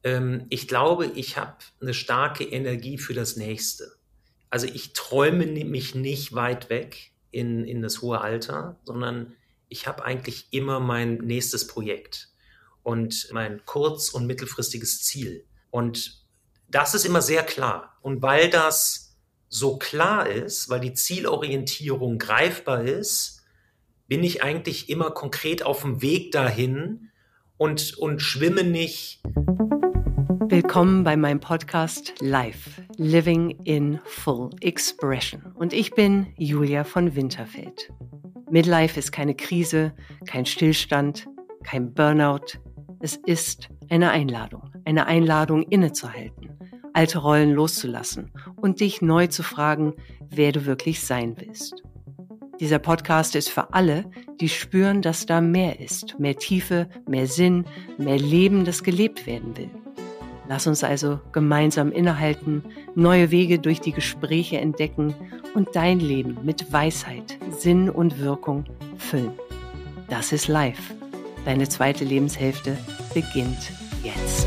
Ich glaube, ich habe eine starke Energie für das Nächste. Also ich träume mich nicht weit weg in das hohe Alter, sondern ich habe eigentlich immer mein nächstes Projekt und mein kurz- und mittelfristiges Ziel. Und das ist immer sehr klar. Und weil das so klar ist, weil die Zielorientierung greifbar ist, bin ich eigentlich immer konkret auf dem Weg dahin und schwimme nicht. Willkommen bei meinem Podcast Life, Living in Full Expression. Und ich bin Julia von Winterfeld. Midlife ist keine Krise, kein Stillstand, kein Burnout. Es ist eine Einladung innezuhalten, alte Rollen loszulassen und dich neu zu fragen, wer du wirklich sein willst. Dieser Podcast ist für alle, die spüren, dass da mehr ist, mehr Tiefe, mehr Sinn, mehr Leben, das gelebt werden will. Lass uns also gemeinsam innehalten, neue Wege durch die Gespräche entdecken und dein Leben mit Weisheit, Sinn und Wirkung füllen. Das ist Life. Deine zweite Lebenshälfte beginnt jetzt.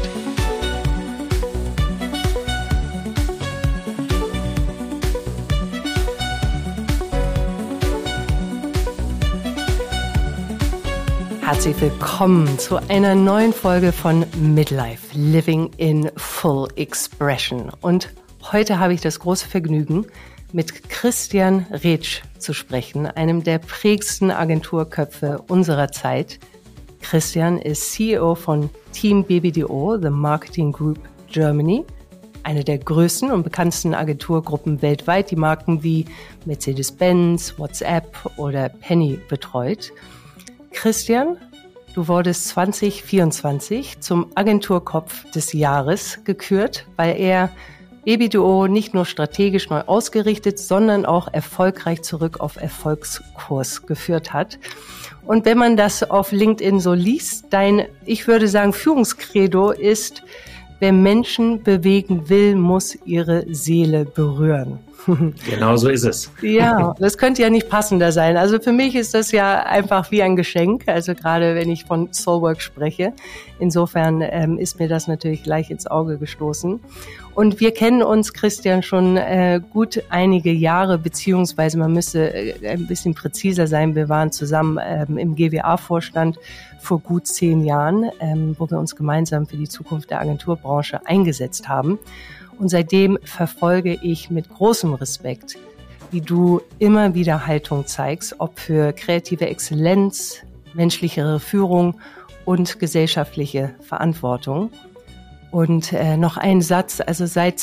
Herzlich willkommen zu einer neuen Folge von Midlife, Living in Full Expression. Und heute habe ich das große Vergnügen, mit Christian Rätsch zu sprechen, einem der prägendsten Agenturköpfe unserer Zeit. Christian ist CEO von Team BBDO, The Marketing Group Germany, eine der größten und bekanntesten Agenturgruppen weltweit, die Marken wie Mercedes-Benz, WhatsApp oder Penny betreut. Christian, du wurdest 2024 zum Agenturkopf des Jahres gekürt, weil er BBDO nicht nur strategisch neu ausgerichtet, sondern auch erfolgreich zurück auf Erfolgskurs geführt hat. Und wenn man das auf LinkedIn so liest, dein, ich würde sagen, Führungskredo ist: Wer Menschen bewegen will, muss ihre Seele berühren. Genau so ist es. Ja, das könnte ja nicht passender sein. Also für mich ist das ja einfach wie ein Geschenk, also gerade wenn ich von Soulwork spreche. Insofern ist mir das natürlich gleich ins Auge gestoßen. Und wir kennen uns, Christian, schon gut einige Jahre, beziehungsweise man müsste ein bisschen präziser sein. Wir waren zusammen im GWA-Vorstand vor gut 10 Jahren, wo wir uns gemeinsam für die Zukunft der Agenturbranche eingesetzt haben. Und seitdem verfolge ich mit großem Respekt, wie du immer wieder Haltung zeigst, ob für kreative Exzellenz, menschlichere Führung und gesellschaftliche Verantwortung. Und noch ein Satz, also seit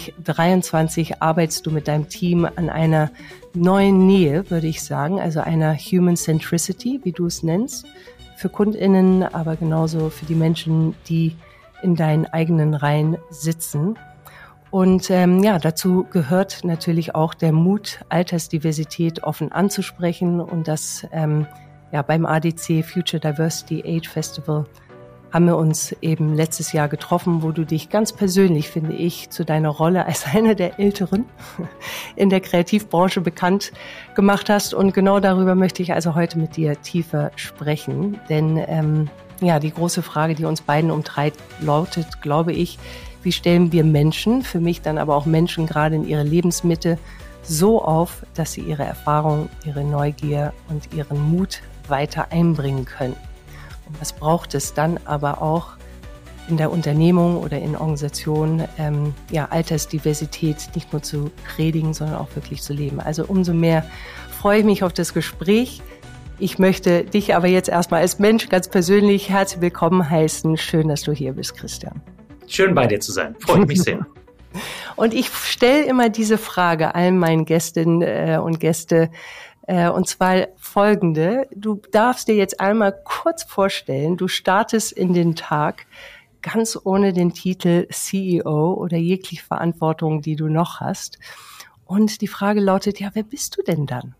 2023 arbeitest du mit deinem Team an einer neuen Nähe, würde ich sagen, also einer Human Centricity, wie du es nennst, für KundInnen, aber genauso für die Menschen, die in deinen eigenen Reihen sitzen. Und dazu gehört natürlich auch der Mut, Altersdiversität offen anzusprechen. Und das beim ADC Future Diversity Age Festival haben wir uns eben letztes Jahr getroffen, wo du dich ganz persönlich, finde ich, zu deiner Rolle als einer der Älteren in der Kreativbranche bekannt gemacht hast. Und genau darüber möchte ich also heute mit dir tiefer sprechen. Denn die große Frage, die uns beiden umtreibt, lautet, glaube ich: Wie stellen wir Menschen, für mich dann aber auch Menschen gerade in ihrer Lebensmitte, so auf, dass sie ihre Erfahrung, ihre Neugier und ihren Mut weiter einbringen können? Und was braucht es dann aber auch in der Unternehmung oder in Organisationen, Altersdiversität nicht nur zu predigen, sondern auch wirklich zu leben? Also umso mehr freue ich mich auf das Gespräch. Ich möchte dich aber jetzt erstmal als Mensch ganz persönlich herzlich willkommen heißen. Schön, dass du hier bist, Christian. Schön bei dir zu sein. Freut mich sehr. Und ich stelle immer diese Frage allen meinen Gästinnen und Gäste, und zwar folgende: Du darfst dir jetzt einmal kurz vorstellen, du startest in den Tag ganz ohne den Titel CEO oder jegliche Verantwortung, die du noch hast. Und die Frage lautet, ja, wer bist du denn dann?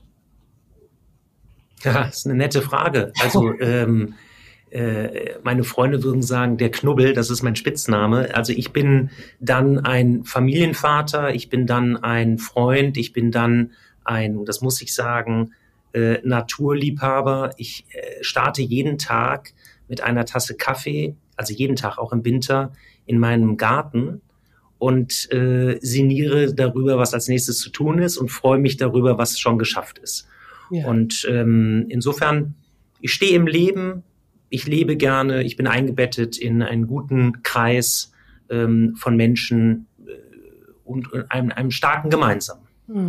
Ja, das ist eine nette Frage. Also meine Freunde würden sagen, der Knubbel, das ist mein Spitzname. Also ich bin dann ein Familienvater, ich bin dann ein Freund, ich bin dann das muss ich sagen, Naturliebhaber. Ich starte jeden Tag mit einer Tasse Kaffee also jeden Tag, auch im Winter, in meinem Garten und sinniere darüber, was als nächstes zu tun ist und freue mich darüber, was schon geschafft ist. Ja. Und insofern, ich stehe im Leben, ich lebe gerne, ich bin eingebettet in einen guten Kreis von Menschen und einem starken Gemeinsamen.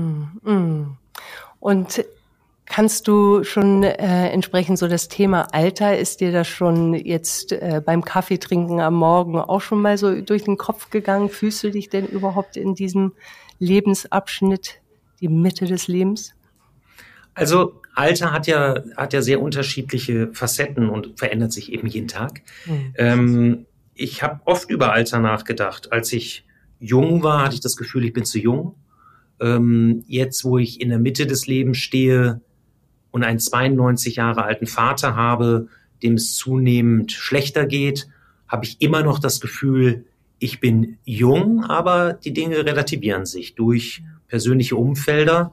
Und kannst du schon entsprechend so das Thema Alter, ist dir das schon jetzt beim Kaffeetrinken am Morgen auch schon mal so durch den Kopf gegangen? Fühlst du dich denn überhaupt in diesem Lebensabschnitt, die Mitte des Lebens? Also Alter hat ja sehr unterschiedliche Facetten und verändert sich eben jeden Tag. Ich habe oft über Alter nachgedacht. Als ich jung war, hatte ich das Gefühl, ich bin zu jung. Jetzt, wo ich in der Mitte des Lebens stehe und einen 92 Jahre alten Vater habe, dem es zunehmend schlechter geht, habe ich immer noch das Gefühl, ich bin jung, aber die Dinge relativieren sich durch persönliche Umfelder.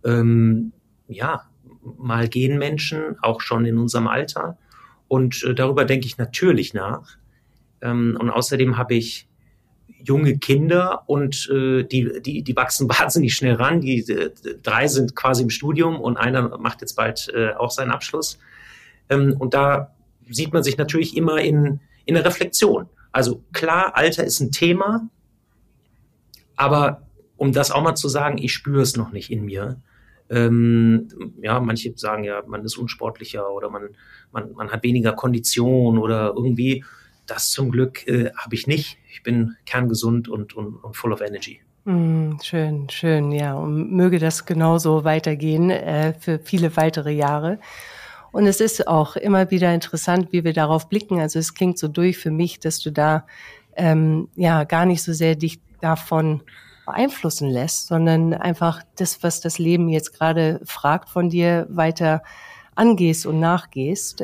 Mal gehen Menschen, auch schon in unserem Alter. Und darüber denke ich natürlich nach. Und außerdem habe ich junge Kinder und die wachsen wahnsinnig schnell ran. Die 3 sind quasi im Studium und einer macht jetzt bald auch seinen Abschluss. Und da sieht man sich natürlich immer in der Reflexion. Also klar, Alter ist ein Thema, aber um das auch mal zu sagen, ich spüre es noch nicht in mir. Manche sagen ja, man ist unsportlicher oder man hat weniger Kondition oder irgendwie. Das zum Glück habe ich nicht. Ich bin kerngesund und full of energy. Schön, ja. Und möge das genauso weitergehen für viele weitere Jahre. Und es ist auch immer wieder interessant, wie wir darauf blicken. Also es klingt so durch für mich, dass du da gar nicht so sehr dich davon beeinflussen lässt, sondern einfach das, was das Leben jetzt gerade fragt, von dir weiter angehst und nachgehst.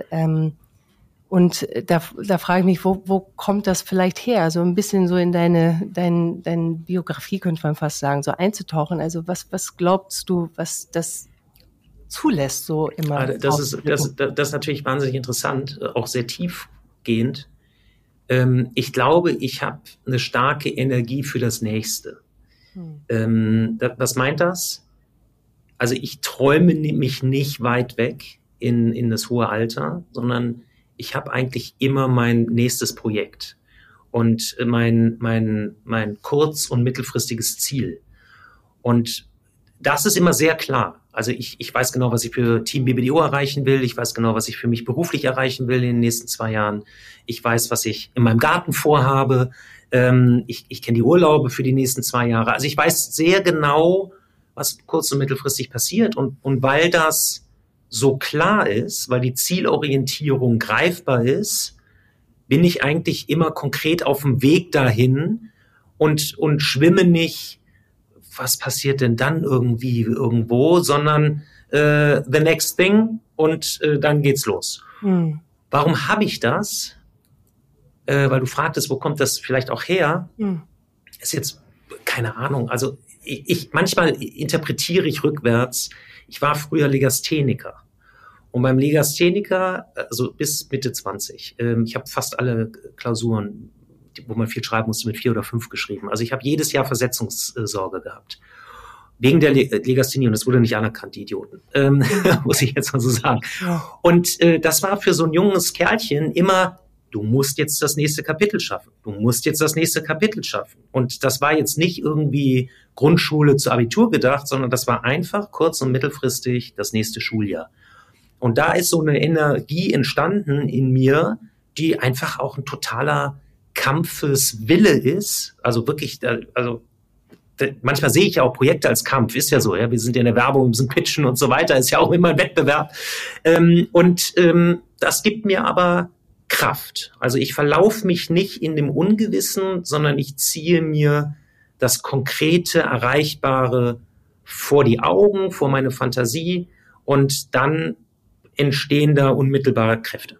Und da frage ich mich, wo kommt das vielleicht her? Also ein bisschen so in deine Biografie, könnte man fast sagen, so einzutauchen. Also was glaubst du, was das zulässt, so immer? Das ist natürlich wahnsinnig interessant, auch sehr tiefgehend. Ich glaube, ich habe eine starke Energie für das Nächste. Was meint das? Also ich träume mich nicht weit weg in das hohe Alter, sondern ich habe eigentlich immer mein nächstes Projekt und mein kurz- und mittelfristiges Ziel. Und das ist immer sehr klar. Also ich weiß genau, was ich für Team BBDO erreichen will. Ich weiß genau, was ich für mich beruflich erreichen will in den nächsten 2 Jahren. Ich weiß, was ich in meinem Garten vorhabe. Ich kenne die Urlaube für die nächsten 2 Jahre. Also ich weiß sehr genau, was kurz- und mittelfristig passiert. Und weil das so klar ist, weil die Zielorientierung greifbar ist, bin ich eigentlich immer konkret auf dem Weg dahin und schwimme nicht, was passiert denn dann irgendwie irgendwo, sondern the next thing und dann geht's los. Warum habe ich das? Weil du fragtest, wo kommt das vielleicht auch her? Ist jetzt keine Ahnung. Also manchmal interpretiere ich rückwärts. Ich war früher Legastheniker. Und beim Legastheniker, also bis Mitte 20, ich habe fast alle Klausuren, wo man viel schreiben musste, mit 4 oder 5 geschrieben. Also ich habe jedes Jahr Versetzungssorge gehabt. Wegen der Legasthenie. Und das wurde nicht anerkannt, die Idioten. Muss ich jetzt mal so sagen. Und das war für so ein junges Kerlchen immer, du musst jetzt das nächste Kapitel schaffen. Du musst jetzt das nächste Kapitel schaffen. Und das war jetzt nicht irgendwie Grundschule zu Abitur gedacht, sondern das war einfach kurz- und mittelfristig das nächste Schuljahr. Und da ist so eine Energie entstanden in mir, die einfach auch ein totaler Kampfeswille ist. Also wirklich, manchmal sehe ich ja auch Projekte als Kampf, ist ja so, ja, wir sind ja in der Werbung, wir müssen pitchen und so weiter, ist ja auch immer ein Wettbewerb. Das gibt mir aber Kraft. Also ich verlaufe mich nicht in dem Ungewissen, sondern ich ziehe mir das Konkrete, Erreichbare vor die Augen, vor meine Fantasie und dann entstehen da unmittelbare Kräfte.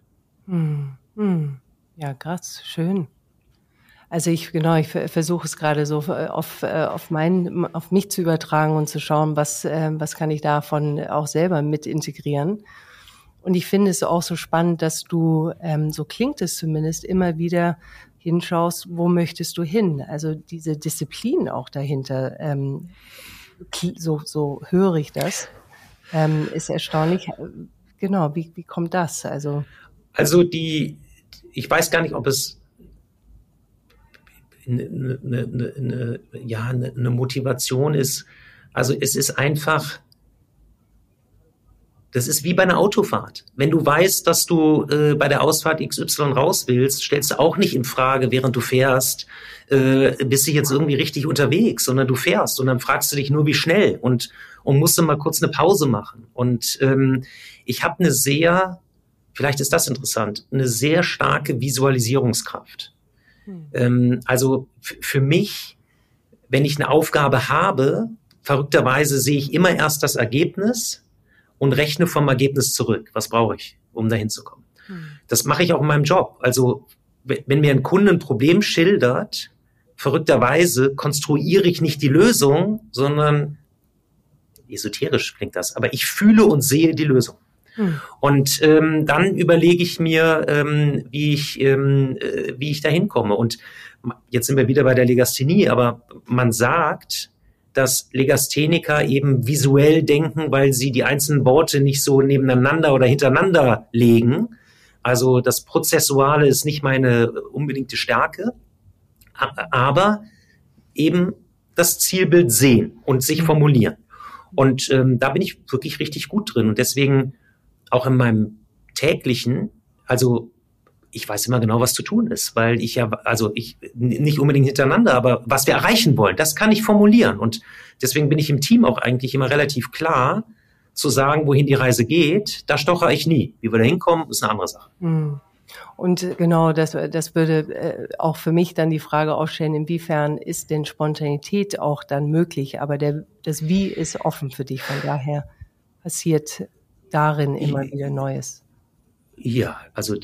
Ja, krass, schön. Also ich versuche es gerade so auf mich zu übertragen und zu schauen, was kann ich davon auch selber mit integrieren. Und ich finde es auch so spannend, dass du, so klingt es zumindest, immer wieder hinschaust, wo möchtest du hin? Also diese Disziplin auch dahinter, so höre ich das, ist erstaunlich. Genau, wie kommt das? Also ich weiß gar nicht, ob es eine Motivation ist. Also es ist einfach, das ist wie bei einer Autofahrt. Wenn du weißt, dass du bei der Ausfahrt XY raus willst, stellst du auch nicht in Frage, während du fährst, bist du jetzt irgendwie richtig unterwegs, sondern du fährst und dann fragst du dich nur, wie schnell und musst du mal kurz eine Pause machen. Und ich habe vielleicht ist das interessant, eine sehr starke Visualisierungskraft. Also für mich, wenn ich eine Aufgabe habe, verrückterweise sehe ich immer erst das Ergebnis und rechne vom Ergebnis zurück. Was brauche ich, um dahin zu kommen? Das mache ich auch in meinem Job. Also wenn mir ein Kunde ein Problem schildert, verrückterweise konstruiere ich nicht die Lösung, sondern esoterisch klingt das, aber ich fühle und sehe die Lösung. Und dann überlege ich mir, wie ich da hinkomme. Und jetzt sind wir wieder bei der Legasthenie, aber man sagt, dass Legastheniker eben visuell denken, weil sie die einzelnen Worte nicht so nebeneinander oder hintereinander legen. Also das Prozessuale ist nicht meine unbedingte Stärke, aber eben das Zielbild sehen und sich formulieren. Und da bin ich wirklich richtig gut drin. Und deswegen auch in meinem täglichen, also ich weiß immer genau, was zu tun ist, weil ich nicht unbedingt hintereinander, aber was wir erreichen wollen, das kann ich formulieren. Und deswegen bin ich im Team auch eigentlich immer relativ klar, zu sagen, wohin die Reise geht. Da stochere ich nie. Wie wir da hinkommen, ist eine andere Sache. Und genau, das würde auch für mich dann die Frage aufstellen, inwiefern ist denn Spontanität auch dann möglich? Aber das Wie ist offen für dich, von daher passiert darin immer wieder Neues. Ja, also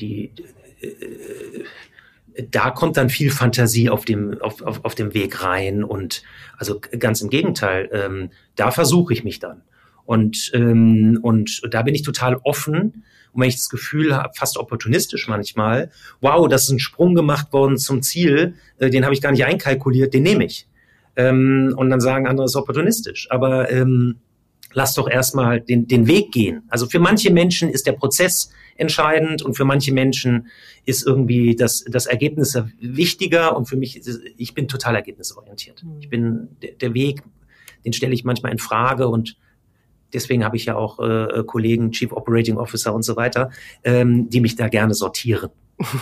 da kommt dann viel Fantasie auf dem Weg rein und also ganz im Gegenteil, da versuche ich mich dann und da bin ich total offen und wenn ich das Gefühl habe, fast opportunistisch manchmal, wow, das ist ein Sprung gemacht worden zum Ziel, den habe ich gar nicht einkalkuliert, den nehme ich und dann sagen andere, es ist opportunistisch, aber lass doch erstmal den Weg gehen. Also für manche Menschen ist der Prozess entscheidend und für manche Menschen ist irgendwie das Ergebnis wichtiger und für mich ich bin total ergebnisorientiert. Ich bin der Weg, den stelle ich manchmal in Frage und deswegen habe ich ja auch Kollegen, Chief Operating Officer und so weiter, die mich da gerne sortieren.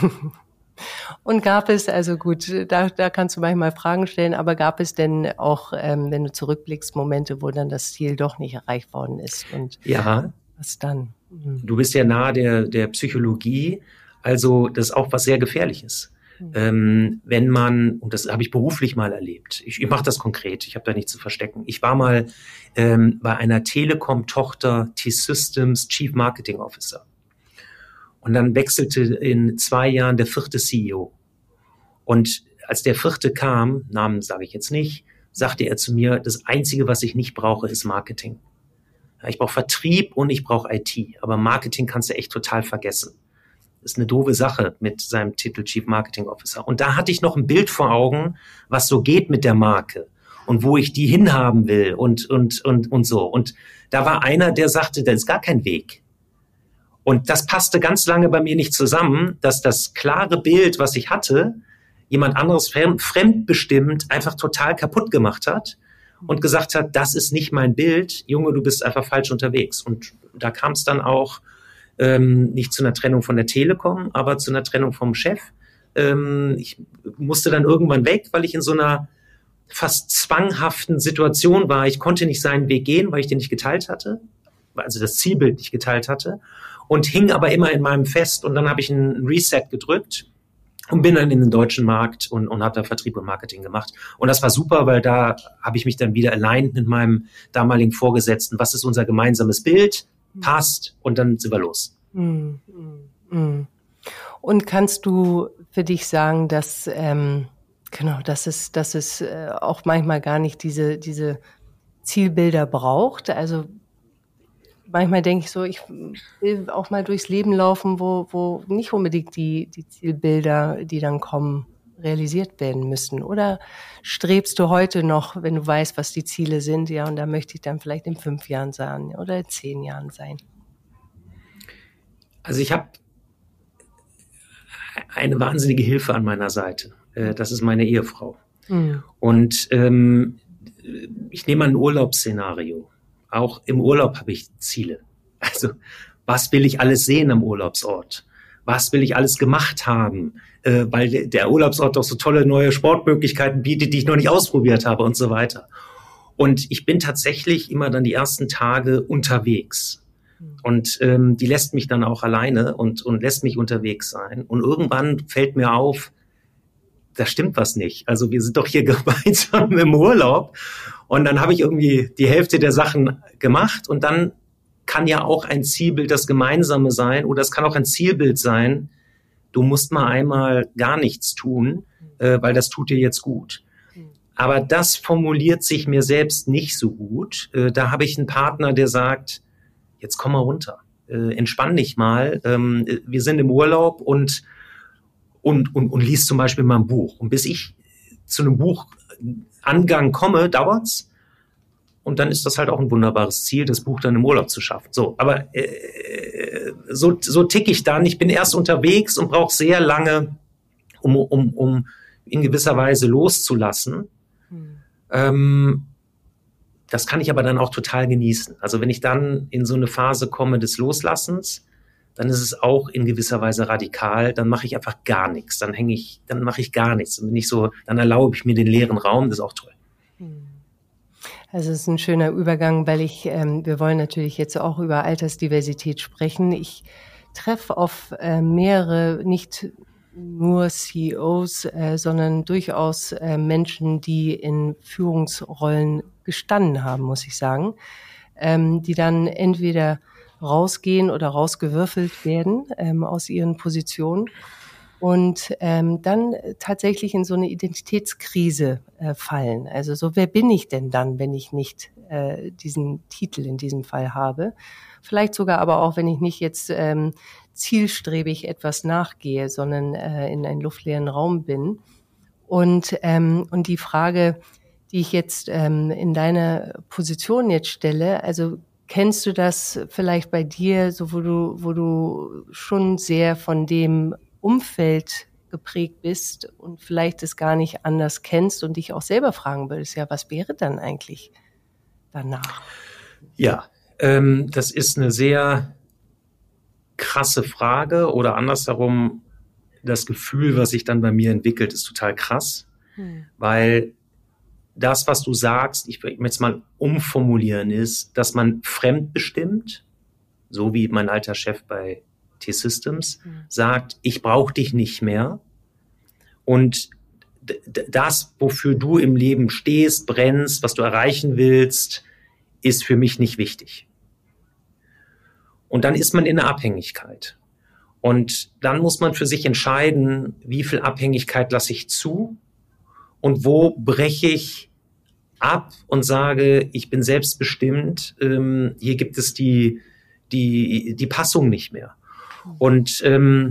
Und gab es, also gut, da kannst du manchmal Fragen stellen, aber gab es denn auch, wenn du zurückblickst, Momente, wo dann das Ziel doch nicht erreicht worden ist? Und ja. Was dann? Du bist ja nahe der Psychologie, also das ist auch was sehr Gefährliches. Wenn man, und das habe ich beruflich mal erlebt, ich mache das konkret, ich habe da nichts zu verstecken. Ich war mal bei einer Telekom-Tochter T-Systems Chief Marketing Officer. Und dann wechselte in 2 Jahren der 4. CEO. Und als der 4. kam, Namen sage ich jetzt nicht, sagte er zu mir, das Einzige, was ich nicht brauche, ist Marketing. Ja, ich brauche Vertrieb und ich brauche IT. Aber Marketing kannst du echt total vergessen. Das ist eine doofe Sache mit seinem Titel Chief Marketing Officer. Und da hatte ich noch ein Bild vor Augen, was so geht mit der Marke und wo ich die hinhaben will und so. Und da war einer, der sagte, da ist gar kein Weg. Und das passte ganz lange bei mir nicht zusammen, dass das klare Bild, was ich hatte, jemand anderes fremdbestimmt einfach total kaputt gemacht hat und gesagt hat, das ist nicht mein Bild, Junge, du bist einfach falsch unterwegs. Und da kam es dann auch nicht zu einer Trennung von der Telekom, aber zu einer Trennung vom Chef. Ich musste dann irgendwann weg, weil ich in so einer fast zwanghaften Situation war. Ich konnte nicht seinen Weg gehen, weil ich den nicht geteilt hatte, also das Zielbild nicht geteilt hatte. Und hing aber immer in meinem fest. Und dann habe ich einen Reset gedrückt und bin dann in den deutschen Markt und habe da Vertrieb und Marketing gemacht. Und das war super, weil da habe ich mich dann wieder aligned mit meinem damaligen Vorgesetzten. Was ist unser gemeinsames Bild? Passt. Und dann sind wir los. Und kannst du für dich sagen, dass dass es auch manchmal gar nicht diese Zielbilder braucht? Also manchmal denke ich so, ich will auch mal durchs Leben laufen, wo nicht unbedingt die Zielbilder, die dann kommen, realisiert werden müssen. Oder strebst du heute noch, wenn du weißt, was die Ziele sind, ja, und da möchte ich dann vielleicht in 5 Jahren sein oder in 10 Jahren sein? Also ich habe eine wahnsinnige Hilfe an meiner Seite. Das ist meine Ehefrau. Und ich nehme ein Urlaubsszenario. Auch im Urlaub habe ich Ziele. Also was will ich alles sehen am Urlaubsort? Was will ich alles gemacht haben? Weil der Urlaubsort doch so tolle neue Sportmöglichkeiten bietet, die ich noch nicht ausprobiert habe und so weiter. Und ich bin tatsächlich immer dann die ersten Tage unterwegs. Und die lässt mich dann auch alleine und lässt mich unterwegs sein. Und irgendwann fällt mir auf, da stimmt was nicht. Also wir sind doch hier gemeinsam im Urlaub. Und dann habe ich irgendwie die Hälfte der Sachen gemacht. Und dann kann ja auch ein Zielbild das Gemeinsame sein. Oder es kann auch ein Zielbild sein, du musst mal einmal gar nichts tun, weil das tut dir jetzt gut. Aber das formuliert sich mir selbst nicht so gut. Da habe ich einen Partner, der sagt, jetzt komm mal runter, entspann dich mal. Wir sind im Urlaub und liest zum Beispiel mal ein Buch. Und bis ich zu einem Buchangang komme, dauert's. Und dann ist das halt auch ein wunderbares Ziel, das Buch dann im Urlaub zu schaffen. So, aber so tick ich dann. Ich bin erst unterwegs und brauche sehr lange, um in gewisser Weise loszulassen. Das kann ich aber dann auch total genießen. Also wenn ich dann in so eine Phase komme des Loslassens, dann ist es auch in gewisser Weise radikal. Dann mache ich einfach gar nichts. Dann mache ich gar nichts. Dann erlaube ich mir den leeren Raum. Das ist auch toll. Also es ist ein schöner Übergang, weil wir wollen natürlich jetzt auch über Altersdiversität sprechen. Ich treffe auf mehrere, nicht nur CEOs, sondern durchaus Menschen, die in Führungsrollen gestanden haben, muss ich sagen, die dann entweder rausgehen oder rausgewürfelt werden aus ihren Positionen und dann tatsächlich in so eine Identitätskrise fallen. Also so, wer bin ich denn dann, wenn ich nicht diesen Titel in diesem Fall habe? Vielleicht sogar aber auch, wenn ich nicht jetzt zielstrebig etwas nachgehe, sondern in einen luftleeren Raum bin. Und die Frage, die ich jetzt in deiner Position jetzt stelle, also kennst du das vielleicht bei dir, so wo du schon sehr von dem Umfeld geprägt bist und vielleicht es gar nicht anders kennst und dich auch selber fragen würdest, ja, was wäre dann eigentlich danach? Ja, das ist eine sehr krasse Frage oder andersherum, das Gefühl, was sich dann bei mir entwickelt, ist total krass, weil das, was du sagst, ich möchte es mal umformulieren, ist, dass man fremdbestimmt, so wie mein alter Chef bei T-Systems sagt, ich brauche dich nicht mehr und das, wofür du im Leben stehst, brennst, was du erreichen willst, ist für mich nicht wichtig. Und dann ist man in einer Abhängigkeit. Und dann muss man für sich entscheiden, wie viel Abhängigkeit lasse ich zu und wo breche ich ab und sage, ich bin selbstbestimmt, hier gibt es die Passung nicht mehr. Und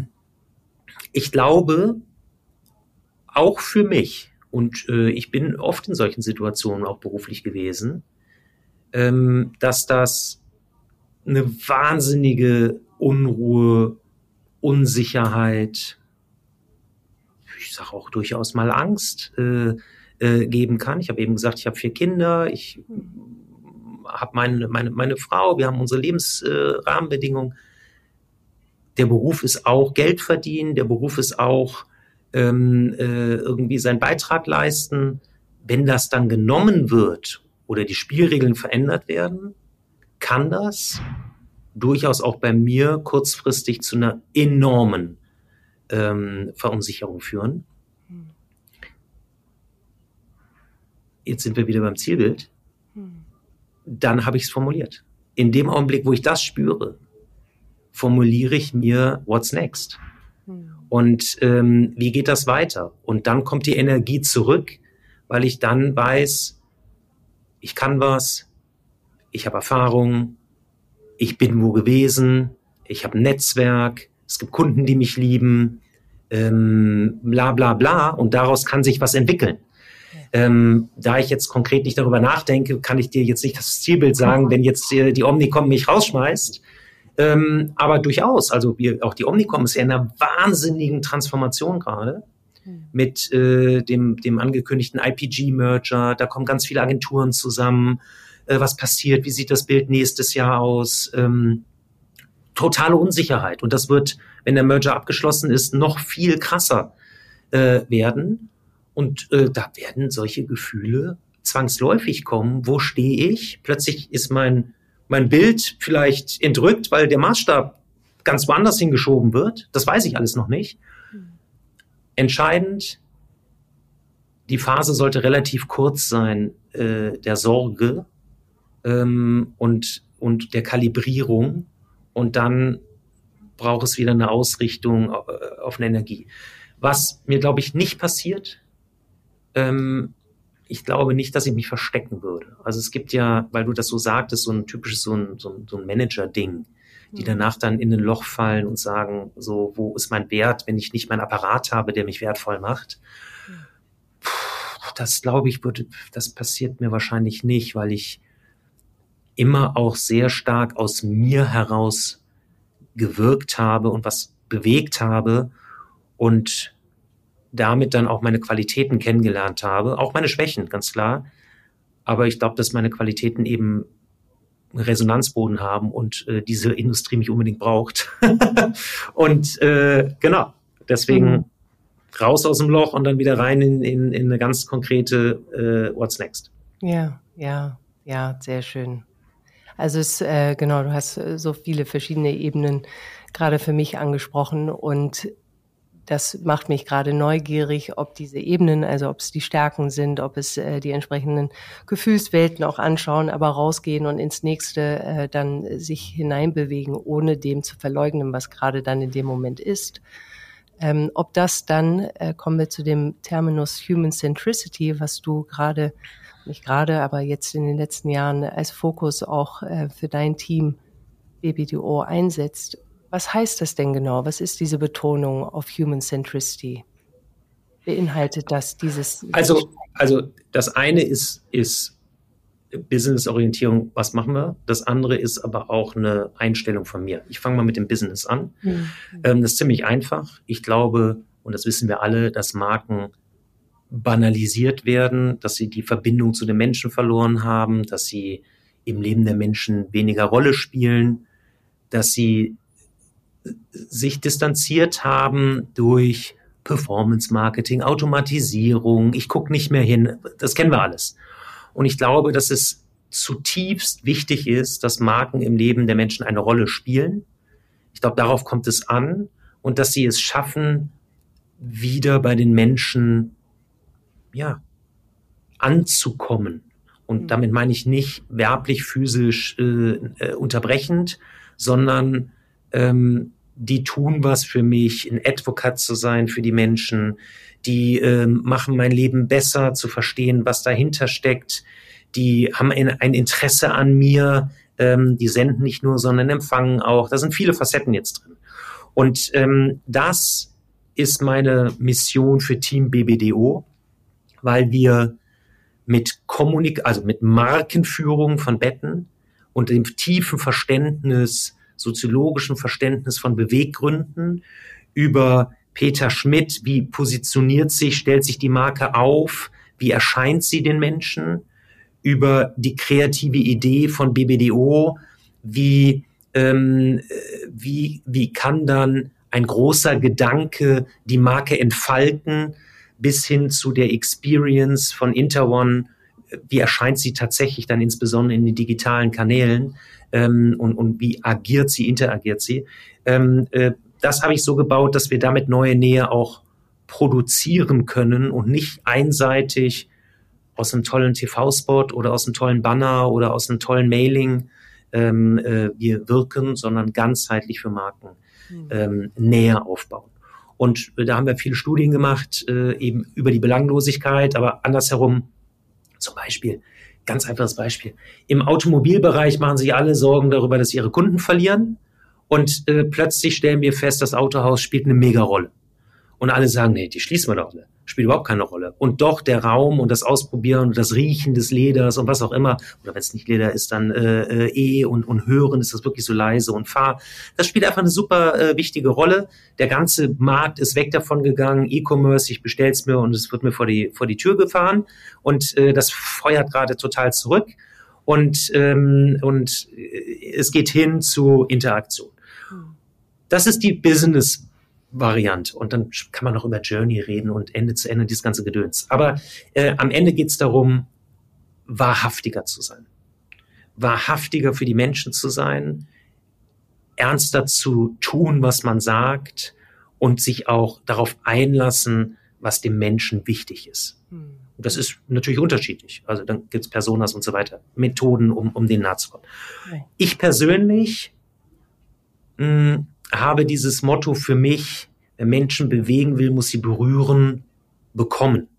ich glaube, auch für mich, und ich bin oft in solchen Situationen auch beruflich gewesen, dass das eine wahnsinnige Unruhe, Unsicherheit, ich sage auch durchaus mal Angst geben kann. Ich habe eben gesagt, ich habe 4 Kinder, ich habe meine Frau, wir haben unsere Lebensrahmenbedingungen. Der Beruf ist auch Geld verdienen, der Beruf ist auch irgendwie seinen Beitrag leisten. Wenn das dann genommen wird oder die Spielregeln verändert werden, kann das durchaus auch bei mir kurzfristig zu einer enormen Verunsicherung führen. Jetzt sind wir wieder beim Zielbild. Dann habe ich es formuliert. In dem Augenblick, wo ich das spüre, formuliere ich mir what's next. Und wie geht das weiter? Und dann kommt die Energie zurück, weil ich dann weiß, ich kann was, ich habe Erfahrung, ich bin wo gewesen, ich habe ein Netzwerk, es gibt Kunden, die mich lieben, bla bla bla, und daraus kann sich was entwickeln. Da ich jetzt konkret nicht darüber nachdenke, kann ich dir jetzt nicht das Zielbild sagen, wenn jetzt die Omnicom mich rausschmeißt. Aber durchaus, also auch die Omnicom ist ja in einer wahnsinnigen Transformation gerade mit dem angekündigten IPG-Merger. Da kommen ganz viele Agenturen zusammen. Was passiert? Wie sieht das Bild nächstes Jahr aus? Totale Unsicherheit. Und das wird, wenn der Merger abgeschlossen ist, noch viel krasser werden. Und da werden solche Gefühle zwangsläufig kommen. Wo stehe ich? Plötzlich ist mein Bild vielleicht entrückt, weil der Maßstab ganz woanders hingeschoben wird. Das weiß ich alles noch nicht. Entscheidend, die Phase sollte relativ kurz sein, der Sorge und der Kalibrierung. Und dann braucht es wieder eine Ausrichtung auf eine Energie. Was mir, glaube ich, nicht passiert, ich glaube nicht, dass ich mich verstecken würde. Also es gibt ja, weil du das so sagtest, so ein typisches, so ein Manager-Ding, die danach dann in ein Loch fallen und sagen, so, wo ist mein Wert, wenn ich nicht meinen Apparat habe, der mich wertvoll macht? Das, glaube ich, das passiert mir wahrscheinlich nicht, weil ich immer auch sehr stark aus mir heraus gewirkt habe und was bewegt habe und damit dann auch meine Qualitäten kennengelernt habe, auch meine Schwächen, ganz klar. Aber ich glaube, dass meine Qualitäten eben einen Resonanzboden haben und diese Industrie mich unbedingt braucht. Und genau, deswegen raus aus dem Loch und dann wieder rein in eine ganz konkrete What's Next. Ja, sehr schön. Also genau, du hast so viele verschiedene Ebenen gerade für mich angesprochen und das macht mich gerade neugierig, ob diese Ebenen, also ob es die Stärken sind, ob es die entsprechenden Gefühlswelten auch anschauen, aber rausgehen und ins Nächste dann sich hineinbewegen, ohne dem zu verleugnen, was gerade dann in dem Moment ist. Ob das dann, kommen wir zu dem Terminus Human Centricity, was du nicht gerade, aber jetzt in den letzten Jahren als Fokus auch für dein Team BBDO einsetzt. Was heißt das denn genau? Was ist diese Betonung auf Human Centricity? Beinhaltet das dieses? Also das eine ist Business-Orientierung, was machen wir? Das andere ist aber auch eine Einstellung von mir. Ich fange mal mit dem Business an. Das ist ziemlich einfach. Ich glaube, und das wissen wir alle, dass Marken banalisiert werden, dass sie die Verbindung zu den Menschen verloren haben, dass sie im Leben der Menschen weniger Rolle spielen, dass sie sich distanziert haben durch Performance-Marketing, Automatisierung, ich gucke nicht mehr hin, das kennen wir alles. Und ich glaube, dass es zutiefst wichtig ist, dass Marken im Leben der Menschen eine Rolle spielen. Ich glaube, darauf kommt es an und dass sie es schaffen, wieder bei den Menschen anzukommen. Und damit meine ich nicht werblich, physisch unterbrechend, sondern die tun was für mich, ein Advokat zu sein für die Menschen, die machen mein Leben besser, zu verstehen, was dahinter steckt, die haben ein Interesse an mir, die senden nicht nur, sondern empfangen auch. Da sind viele Facetten jetzt drin. Und das ist meine Mission für Team BBDO, weil wir mit Markenführung von Betten und dem tiefen soziologischen Verständnis von Beweggründen über Peter Schmidt, wie positioniert sich, stellt sich die Marke auf, wie erscheint sie den Menschen, über die kreative Idee von BBDO, wie kann dann ein großer Gedanke die Marke entfalten, bis hin zu der Experience von Interone, wie erscheint sie tatsächlich dann insbesondere in den digitalen Kanälen und wie interagiert sie. Das habe ich so gebaut, dass wir damit neue Nähe auch produzieren können und nicht einseitig aus einem tollen TV-Spot oder aus einem tollen Banner oder aus einem tollen Mailing wir wirken, sondern ganzheitlich für Marken Nähe aufbauen. Und da haben wir viele Studien gemacht, eben über die Belanglosigkeit, aber andersherum zum Beispiel ganz einfaches Beispiel. Im Automobilbereich machen sich alle Sorgen darüber, dass sie ihre Kunden verlieren. Und plötzlich stellen wir fest, das Autohaus spielt eine Mega-Rolle. Und alle sagen, nee, die schließen wir doch alle. Spielt überhaupt keine Rolle. Und doch der Raum und das Ausprobieren und das Riechen des Leders und was auch immer, oder wenn es nicht Leder ist, dann und Hören, ist das wirklich so leise und Fahr. Das spielt einfach eine super wichtige Rolle. Der ganze Markt ist weg davon gegangen, E-Commerce, ich bestell's mir und es wird mir vor die Tür gefahren. Und das feuert gerade total zurück. Und es geht hin zu Interaktion. Das ist die Business-Variante. Und dann kann man noch über Journey reden und Ende zu Ende dieses ganze Gedöns. Aber am Ende geht es darum, wahrhaftiger zu sein. Wahrhaftiger für die Menschen zu sein, ernster zu tun, was man sagt und sich auch darauf einlassen, was dem Menschen wichtig ist. Und das ist natürlich unterschiedlich. Also dann gibt es Personas und so weiter, Methoden, um denen nahe zu kommen. Ich persönlich habe dieses Motto für mich, wer Menschen bewegen will, muss sie berühren, bekommen.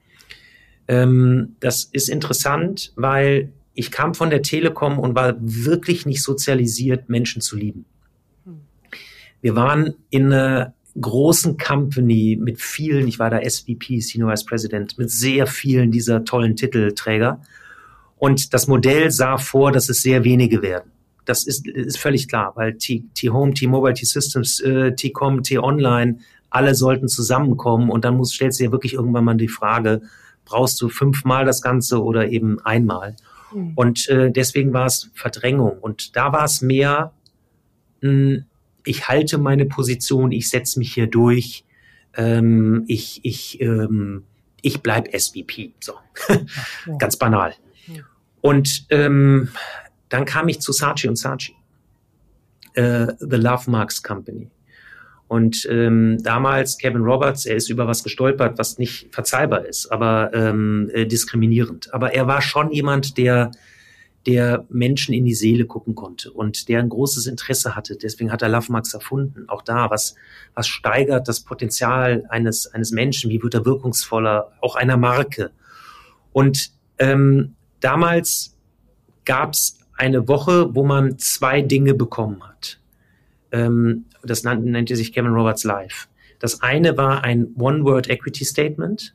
Das ist interessant, weil ich kam von der Telekom und war wirklich nicht sozialisiert, Menschen zu lieben. Wir waren in einer großen Company mit vielen, ich war da SVP, Senior Vice President, mit sehr vielen dieser tollen Titelträger. Und das Modell sah vor, dass es sehr wenige werden. Das ist völlig klar, weil T-Home, T-Mobile, T-Systems, T-Com, T-Online, alle sollten zusammenkommen und dann stellst du dir wirklich irgendwann mal die Frage, brauchst du 5-mal das Ganze oder eben einmal? Und deswegen war es Verdrängung und da war es mehr, ich halte meine Position, ich setze mich hier durch, ich bleib SVP, so, ganz banal. Und dann kam ich zu Saatchi & Saatchi, The Love Marks Company. Und damals Kevin Roberts, er ist über was gestolpert, was nicht verzeihbar ist, aber diskriminierend. Aber er war schon jemand, der Menschen in die Seele gucken konnte und der ein großes Interesse hatte. Deswegen hat er Love Marks erfunden. Auch da, was steigert das Potenzial eines Menschen? Wie wird er wirkungsvoller? Auch einer Marke. Und damals gab es eine Woche, wo man 2 Dinge bekommen hat. Das nannte sich Kevin Roberts Live. Das eine war ein One-Word Equity Statement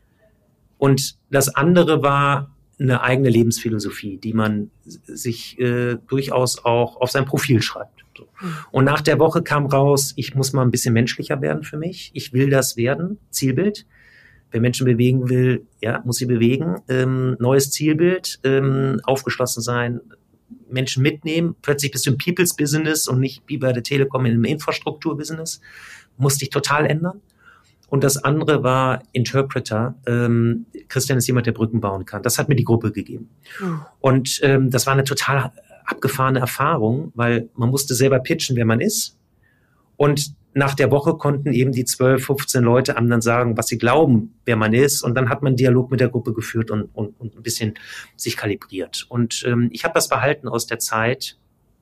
und das andere war eine eigene Lebensphilosophie, die man sich durchaus auch auf sein Profil schreibt. So. Und nach der Woche kam raus, ich muss mal ein bisschen menschlicher werden für mich. Ich will das werden, Zielbild. Wer Menschen bewegen will, ja, muss sie bewegen. Neues Zielbild, aufgeschlossen sein, Menschen mitnehmen. Plötzlich bist du im People's Business und nicht wie bei der Telekom in einem Infrastrukturbusiness. Musste ich total ändern. Und das andere war Interpreter. Christian ist jemand, der Brücken bauen kann. Das hat mir die Gruppe gegeben. Und das war eine total abgefahrene Erfahrung, weil man musste selber pitchen, wer man ist. Und nach der Woche konnten eben die 12, 15 Leute einem dann sagen, was sie glauben, wer man ist. Und dann hat man einen Dialog mit der Gruppe geführt und ein bisschen sich kalibriert. Und ich habe das behalten aus der Zeit,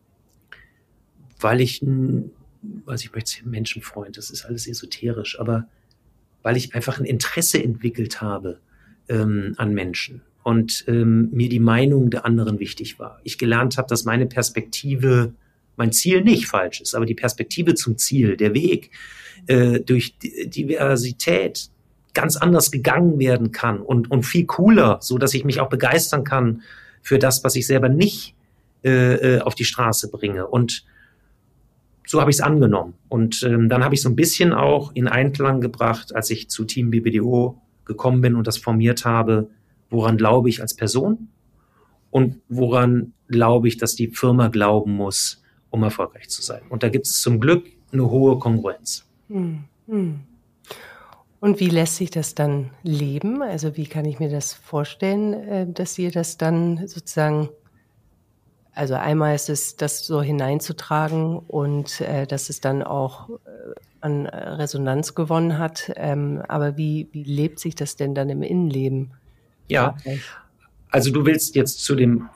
weil ich möchte Menschenfreund, das ist alles esoterisch, aber weil ich einfach ein Interesse entwickelt habe an Menschen und mir die Meinung der anderen wichtig war. Ich gelernt habe, dass meine Perspektive, mein Ziel nicht falsch ist, aber die Perspektive zum Ziel, der Weg durch Diversität ganz anders gegangen werden kann und viel cooler, so dass ich mich auch begeistern kann für das, was ich selber nicht auf die Straße bringe. Und so habe ich es angenommen. Und dann habe ich so ein bisschen auch in Einklang gebracht, als ich zu Team BBDO gekommen bin und das formiert habe, woran glaube ich als Person und woran glaube ich, dass die Firma glauben muss, um erfolgreich zu sein. Und da gibt es zum Glück eine hohe Kongruenz. Und wie lässt sich das dann leben? Also wie kann ich mir das vorstellen, dass ihr das dann sozusagen, also einmal ist es, das so hineinzutragen und dass es dann auch an Resonanz gewonnen hat. Aber wie lebt sich das denn dann im Innenleben? Ja, also du willst jetzt zu dem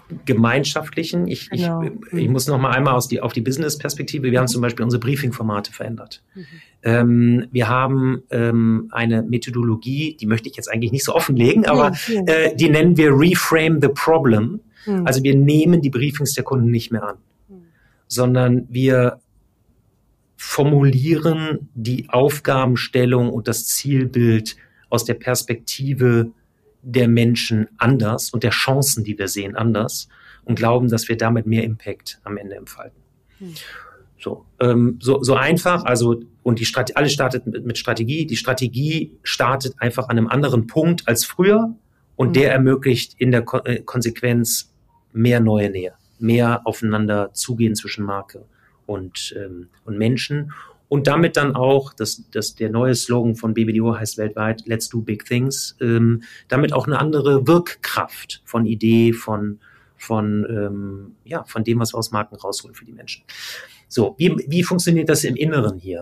Gemeinschaftlichen. Ich muss noch mal einmal auf die Business-Perspektive. Wir haben zum Beispiel unsere Briefing-Formate verändert. Wir haben eine Methodologie, die möchte ich jetzt eigentlich nicht so offenlegen, aber die nennen wir Reframe the Problem. Also wir nehmen die Briefings der Kunden nicht mehr an, sondern wir formulieren die Aufgabenstellung und das Zielbild aus der Perspektive der Menschen anders und der Chancen, die wir sehen, anders und glauben, dass wir damit mehr Impact am Ende entfalten. So einfach, also, und alles startet mit Strategie. Die Strategie startet einfach an einem anderen Punkt als früher und der ermöglicht in der Konsequenz mehr neue Nähe, mehr aufeinander zugehen zwischen Marke und Menschen. Und damit dann auch, der neue Slogan von BBDO heißt weltweit, Let's do big things, damit auch eine andere Wirkkraft von Idee, von dem, was wir aus Marken rausholen für die Menschen. So, wie funktioniert das im Inneren hier?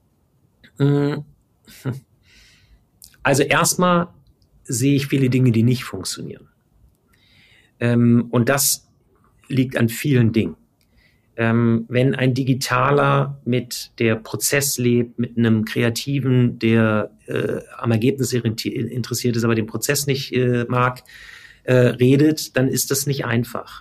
Also erstmal sehe ich viele Dinge, die nicht funktionieren. Und das liegt an vielen Dingen. Wenn ein Digitaler mit der Prozess lebt, mit einem Kreativen, der am Ergebnis interessiert ist, aber den Prozess nicht mag, redet, dann ist das nicht einfach.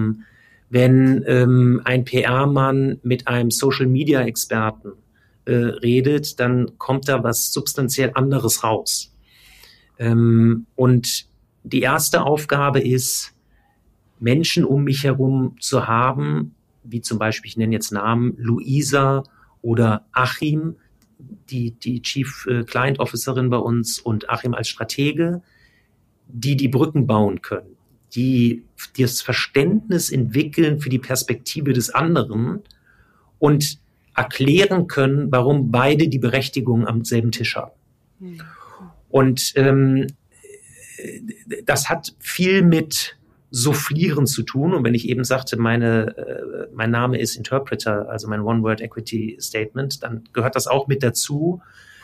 Wenn ein PR-Mann mit einem Social-Media-Experten redet, dann kommt da was substanziell anderes raus. Und die erste Aufgabe ist, Menschen um mich herum zu haben, wie zum Beispiel, ich nenne jetzt Namen, Luisa oder Achim, die Chief Client Officerin bei uns und Achim als Stratege, die Brücken bauen können, die das Verständnis entwickeln für die Perspektive des anderen und erklären können, warum beide die Berechtigung am selben Tisch haben. Und das hat viel mit Soufflieren zu tun. Und wenn ich eben sagte, mein Name ist Interpreter, also mein One-Word-Equity-Statement, dann gehört das auch mit dazu.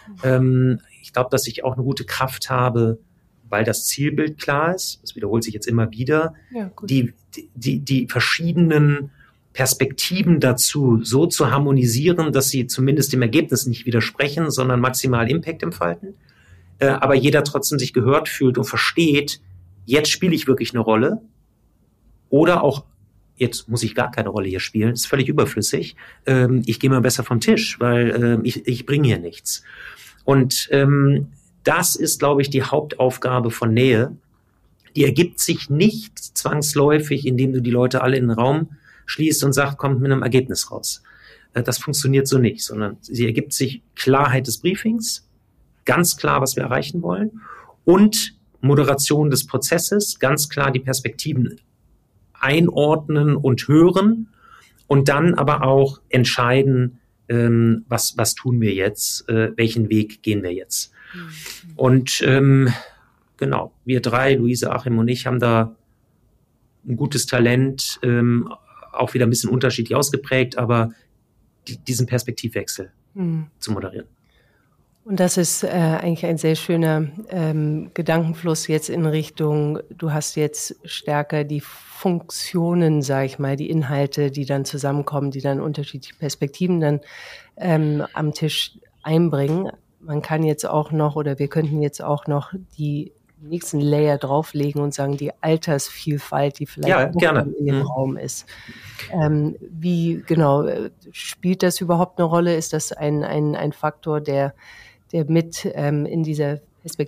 Ich glaube, dass ich auch eine gute Kraft habe, weil das Zielbild klar ist. Das wiederholt sich jetzt immer wieder. Ja, die verschiedenen Perspektiven dazu so zu harmonisieren, dass sie zumindest dem Ergebnis nicht widersprechen, sondern maximal Impact entfalten. Aber jeder trotzdem sich gehört fühlt und versteht, jetzt spiele ich wirklich eine Rolle. Oder auch, jetzt muss ich gar keine Rolle hier spielen, ist völlig überflüssig. Ich gehe mal besser vom Tisch, weil ich bringe hier nichts. Und das ist, glaube ich, die Hauptaufgabe von Nähe. Die ergibt sich nicht zwangsläufig, indem du die Leute alle in den Raum schließt und sagst, kommt mit einem Ergebnis raus. Das funktioniert so nicht, sondern sie ergibt sich Klarheit des Briefings, ganz klar, was wir erreichen wollen, und Moderation des Prozesses, ganz klar die Perspektiven einordnen und hören und dann aber auch entscheiden, was tun wir jetzt, welchen Weg gehen wir jetzt. Und genau, wir drei, Luise, Achim und ich, haben da ein gutes Talent, auch wieder ein bisschen unterschiedlich ausgeprägt, aber diesen Perspektivwechsel zu moderieren. Und das ist eigentlich ein sehr schöner Gedankenfluss jetzt in Richtung, du hast jetzt stärker die Funktionen, sage ich mal, die Inhalte, die dann zusammenkommen, die dann unterschiedliche Perspektiven dann am Tisch einbringen. Man kann jetzt auch noch, oder wir könnten jetzt auch noch die nächsten Layer drauflegen und sagen, die Altersvielfalt, die vielleicht in dem Raum ist. Wie genau spielt das überhaupt eine Rolle? Ist das ein Faktor, der mit in dieser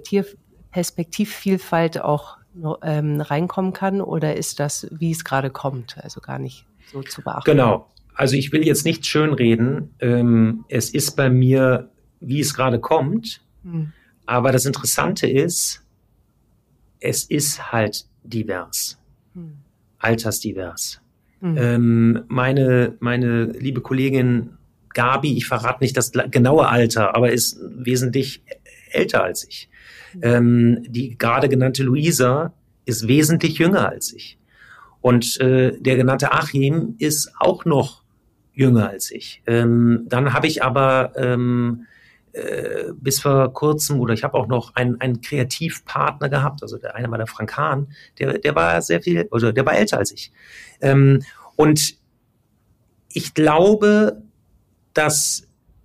Perspektivvielfalt auch reinkommen kann, oder ist das, wie es gerade kommt, also gar nicht so zu beachten? Genau. Also ich will jetzt nicht schönreden. Es ist bei mir, wie es gerade kommt. Aber das Interessante ist, es ist halt divers. Altersdivers. Meine liebe Kollegin Gabi, ich verrate nicht das genaue Alter, aber ist wesentlich älter als ich. Die gerade genannte Luisa ist wesentlich jünger als ich. Und der genannte Achim ist auch noch jünger als ich. Dann habe ich aber bis vor kurzem, oder ich habe auch noch einen Kreativpartner gehabt, also der eine war der Frank Hahn, der war sehr viel, also der war älter als ich. Und ich glaube, dass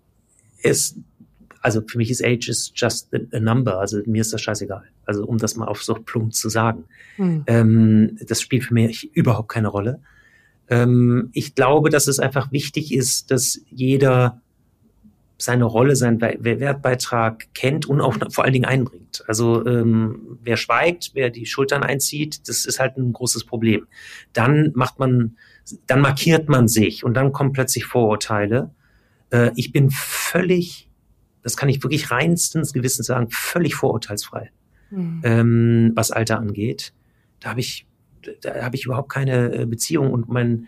also für mich ist Age is just a number, also mir ist das scheißegal. Also um das mal auf so plump zu sagen. Das spielt für mich überhaupt keine Rolle. Ich glaube, dass es einfach wichtig ist, dass jeder seine Rolle, seinen Wertbeitrag kennt und auch vor allen Dingen einbringt. Also wer schweigt, wer die Schultern einzieht, das ist halt ein großes Problem. Dann markiert man sich und dann kommen plötzlich Vorurteile. Ich bin völlig, das kann ich wirklich reinstens Gewissens sagen, völlig vorurteilsfrei, was Alter angeht. Da habe ich überhaupt keine Beziehung. Und mein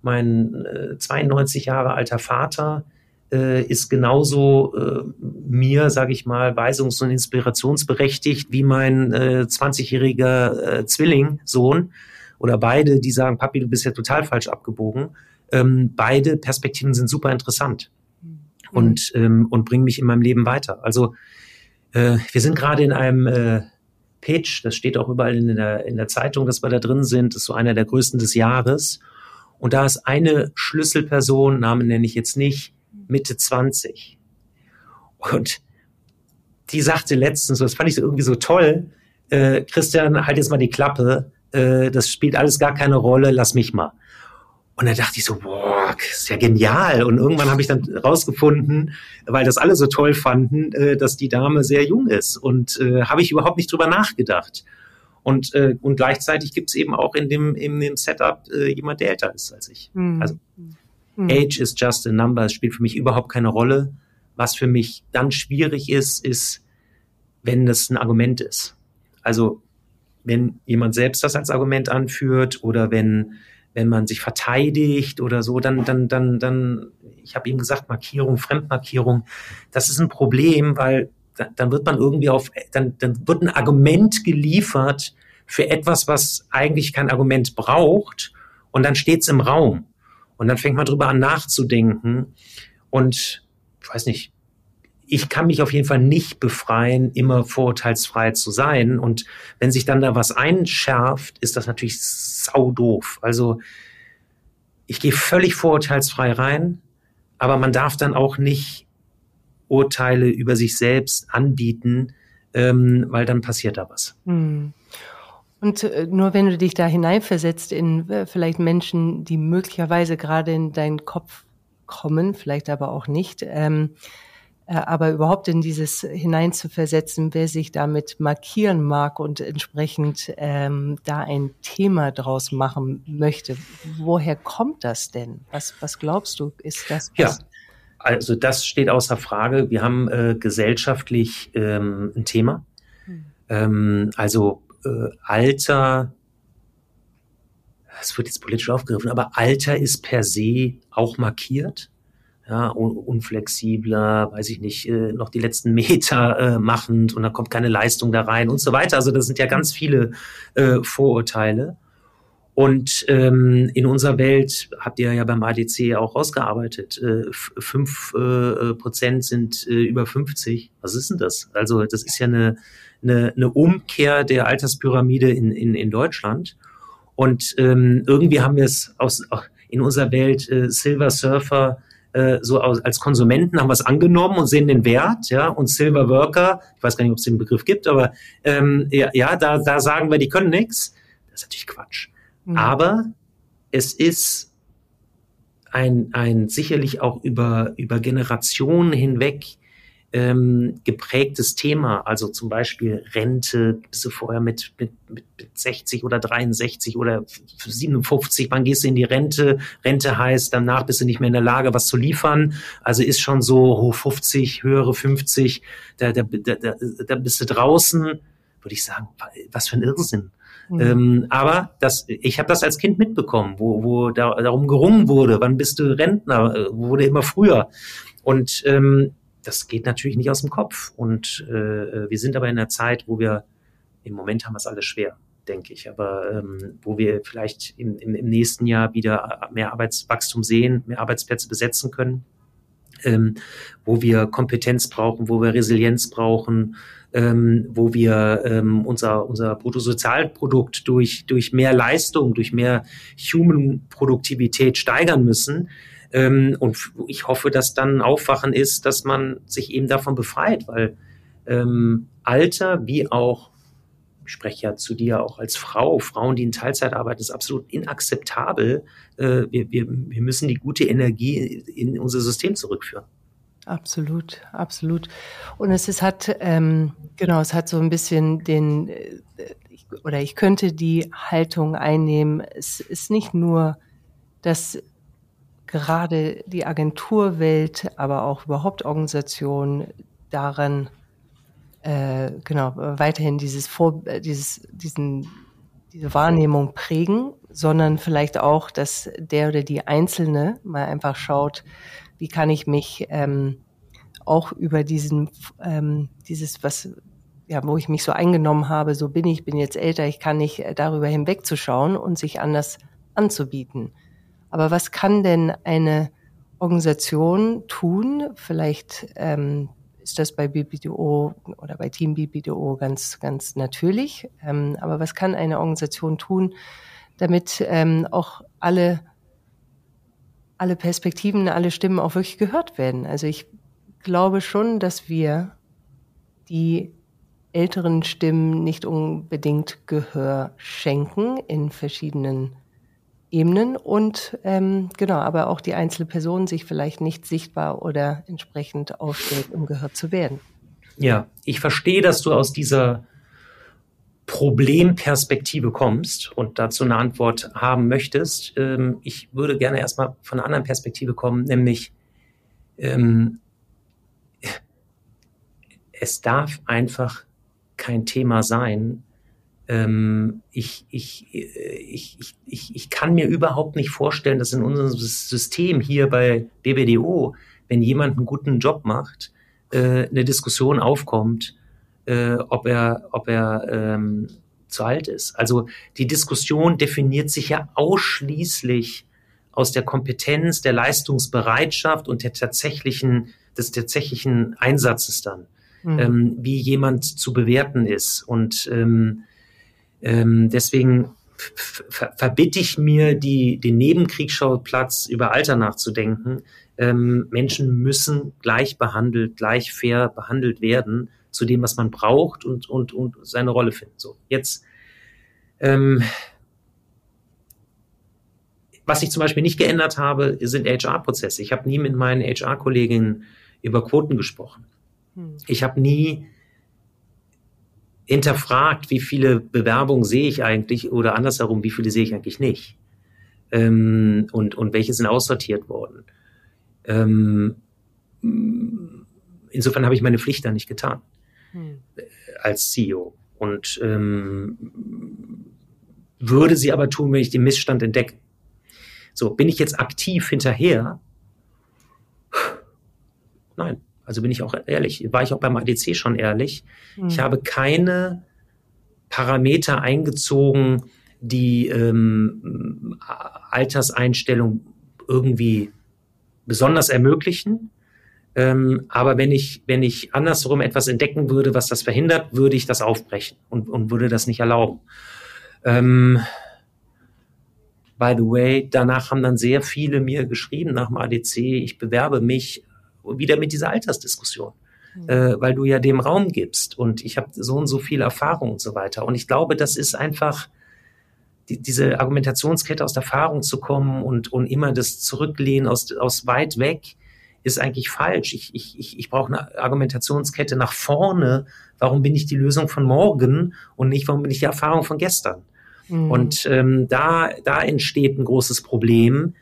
92 Jahre alter Vater ist genauso mir, sage ich mal, weisungs- und inspirationsberechtigt wie mein 20-jähriger Zwillingssohn oder beide, die sagen, Papi, du bist ja total falsch abgebogen. Beide Perspektiven sind super interessant und bringen mich in meinem Leben weiter. Also wir sind gerade in einem Pitch, das steht auch überall in der Zeitung, dass wir da drin sind, das ist so einer der größten des Jahres. Und da ist eine Schlüsselperson, Namen nenne ich jetzt nicht, Mitte 20. Und die sagte letztens, das fand ich so irgendwie so toll, Christian, halt jetzt mal die Klappe, das spielt alles gar keine Rolle, lass mich mal. Und dann dachte ich so, boah, das ist ja genial. Und irgendwann habe ich dann rausgefunden, weil das alle so toll fanden, dass die Dame sehr jung ist. Und habe ich überhaupt nicht drüber nachgedacht. Und gleichzeitig gibt es eben auch in dem Setup jemand, der älter ist als ich. Also Age is just a number. Es spielt für mich überhaupt keine Rolle. Was für mich dann schwierig ist, wenn das ein Argument ist. Also wenn jemand selbst das als Argument anführt oder wenn man sich verteidigt oder so, dann, ich habe eben gesagt, Markierung, Fremdmarkierung, das ist ein Problem, weil dann wird man irgendwie dann wird ein Argument geliefert für etwas, was eigentlich kein Argument braucht, und dann steht's im Raum. Und dann fängt man drüber an nachzudenken. Und ich weiß nicht, ich kann mich auf jeden Fall nicht befreien, immer vorurteilsfrei zu sein. Und wenn sich dann da was einschärft, ist das natürlich saudoof. Also ich gehe völlig vorurteilsfrei rein, aber man darf dann auch nicht Urteile über sich selbst anbieten, weil dann passiert da was. Und nur wenn du dich da hineinversetzt in vielleicht Menschen, die möglicherweise gerade in deinen Kopf kommen, vielleicht aber auch nicht, aber überhaupt in dieses hineinzuversetzen, wer sich damit markieren mag und entsprechend da ein Thema draus machen möchte. Woher kommt das denn? Was glaubst du, ist das? Ja, also das steht außer Frage. Wir haben gesellschaftlich ein Thema. Alter, es wird jetzt politisch aufgegriffen, aber Alter ist per se auch markiert. Ja, unflexibler, weiß ich nicht, noch die letzten Meter machend, und da kommt keine Leistung da rein und so weiter. Also das sind ja ganz viele Vorurteile. Und in unserer Welt, habt ihr ja beim ADC auch rausgearbeitet, 5% sind über 50. Was ist denn das? Also das ist ja eine Umkehr der Alterspyramide in Deutschland. Und irgendwie haben wir es in unserer Welt Silver Surfer so als Konsumenten haben wir es angenommen und sehen den Wert, ja, und Silver Worker, ich weiß gar nicht, ob es den Begriff gibt, aber da sagen wir, die können nichts. Das ist natürlich Quatsch. Aber es ist ein sicherlich auch über Generationen hinweg geprägtes Thema. Also zum Beispiel Rente, bist du vorher mit 60 oder 63 oder 57, wann gehst du in die Rente? Rente heißt, danach bist du nicht mehr in der Lage, was zu liefern. Also ist schon so hoch 50, höhere 50, da bist du draußen, würde ich sagen, was für ein Irrsinn. Aber ich habe das als Kind mitbekommen, wo darum gerungen wurde, wann bist du Rentner, wurde immer früher. Und das geht natürlich nicht aus dem Kopf. Und wir sind aber in einer Zeit, wo wir, im Moment haben wir es alle schwer, denke ich, aber wo wir vielleicht im nächsten Jahr wieder mehr Arbeitswachstum sehen, mehr Arbeitsplätze besetzen können. wo wir Kompetenz brauchen, wo wir Resilienz brauchen, wo wir unser Bruttosozialprodukt durch mehr Leistung, durch mehr Human-Produktivität steigern müssen. Und ich hoffe, dass dann ein Aufwachen ist, dass man sich eben davon befreit, weil Alter wie auch, ich spreche ja zu dir auch als Frau, Frauen, die in Teilzeit arbeiten, ist absolut inakzeptabel. Wir müssen die gute Energie in unser System zurückführen. Absolut, absolut. Und es hat so ein bisschen ich könnte die Haltung einnehmen, es ist nicht nur, dass gerade die Agenturwelt, aber auch überhaupt Organisationen daran weiterhin diese Wahrnehmung prägen, sondern vielleicht auch, dass der oder die Einzelne mal einfach schaut, wie kann ich mich auch über wo ich mich so eingenommen habe, so bin jetzt älter, ich kann nicht darüber hinwegzuschauen und sich anders anzubieten. Aber was kann denn eine Organisation tun? Vielleicht ist das bei BBDO oder bei Team BBDO ganz, ganz natürlich. Aber was kann eine Organisation tun, damit auch alle Perspektiven, alle Stimmen auch wirklich gehört werden? Also ich glaube schon, dass wir die älteren Stimmen nicht unbedingt Gehör schenken in verschiedenen Ebenen und aber auch die einzelne Person sich vielleicht nicht sichtbar oder entsprechend aufstellt, um gehört zu werden. Ja, ich verstehe, dass du aus dieser Problemperspektive kommst und dazu eine Antwort haben möchtest. Ich würde gerne erstmal von einer anderen Perspektive kommen, nämlich es darf einfach kein Thema sein. Ich kann mir überhaupt nicht vorstellen, dass in unserem System hier bei BBDO, wenn jemand einen guten Job macht, eine Diskussion aufkommt, ob er zu alt ist. Also die Diskussion definiert sich ja ausschließlich aus der Kompetenz, der Leistungsbereitschaft und des tatsächlichen Einsatzes dann, wie jemand zu bewerten ist. Und deswegen verbitte ich mir, den Nebenkriegsschauplatz über Alter nachzudenken. Menschen müssen gleich fair behandelt werden zu dem, was man braucht und seine Rolle finden. So, jetzt, was ich zum Beispiel nicht geändert habe, sind HR-Prozesse. Ich habe nie mit meinen HR-Kolleginnen über Quoten gesprochen. Ich habe nie hinterfragt, wie viele Bewerbungen sehe ich eigentlich oder andersherum, wie viele sehe ich eigentlich nicht und welche sind aussortiert worden. Insofern habe ich meine Pflicht da nicht getan als CEO und würde sie aber tun, wenn ich den Missstand entdecke. So, bin ich jetzt aktiv hinterher? Nein. Also bin ich auch ehrlich, war ich auch beim ADC schon ehrlich. Ich habe keine Parameter eingezogen, die Alterseinstellung irgendwie besonders ermöglichen. Aber wenn ich andersherum etwas entdecken würde, was das verhindert, würde ich das aufbrechen und würde das nicht erlauben. By the way, danach haben dann sehr viele mir geschrieben nach dem ADC, ich bewerbe mich wieder mit dieser Altersdiskussion, weil du ja dem Raum gibst und ich habe so und so viel Erfahrung und so weiter. Und ich glaube, das ist einfach diese Argumentationskette aus der Erfahrung zu kommen und immer das Zurücklehnen aus weit weg ist eigentlich falsch. Ich brauche eine Argumentationskette nach vorne. Warum bin ich die Lösung von morgen und nicht, warum bin ich die Erfahrung von gestern? Und da entsteht ein großes Problem.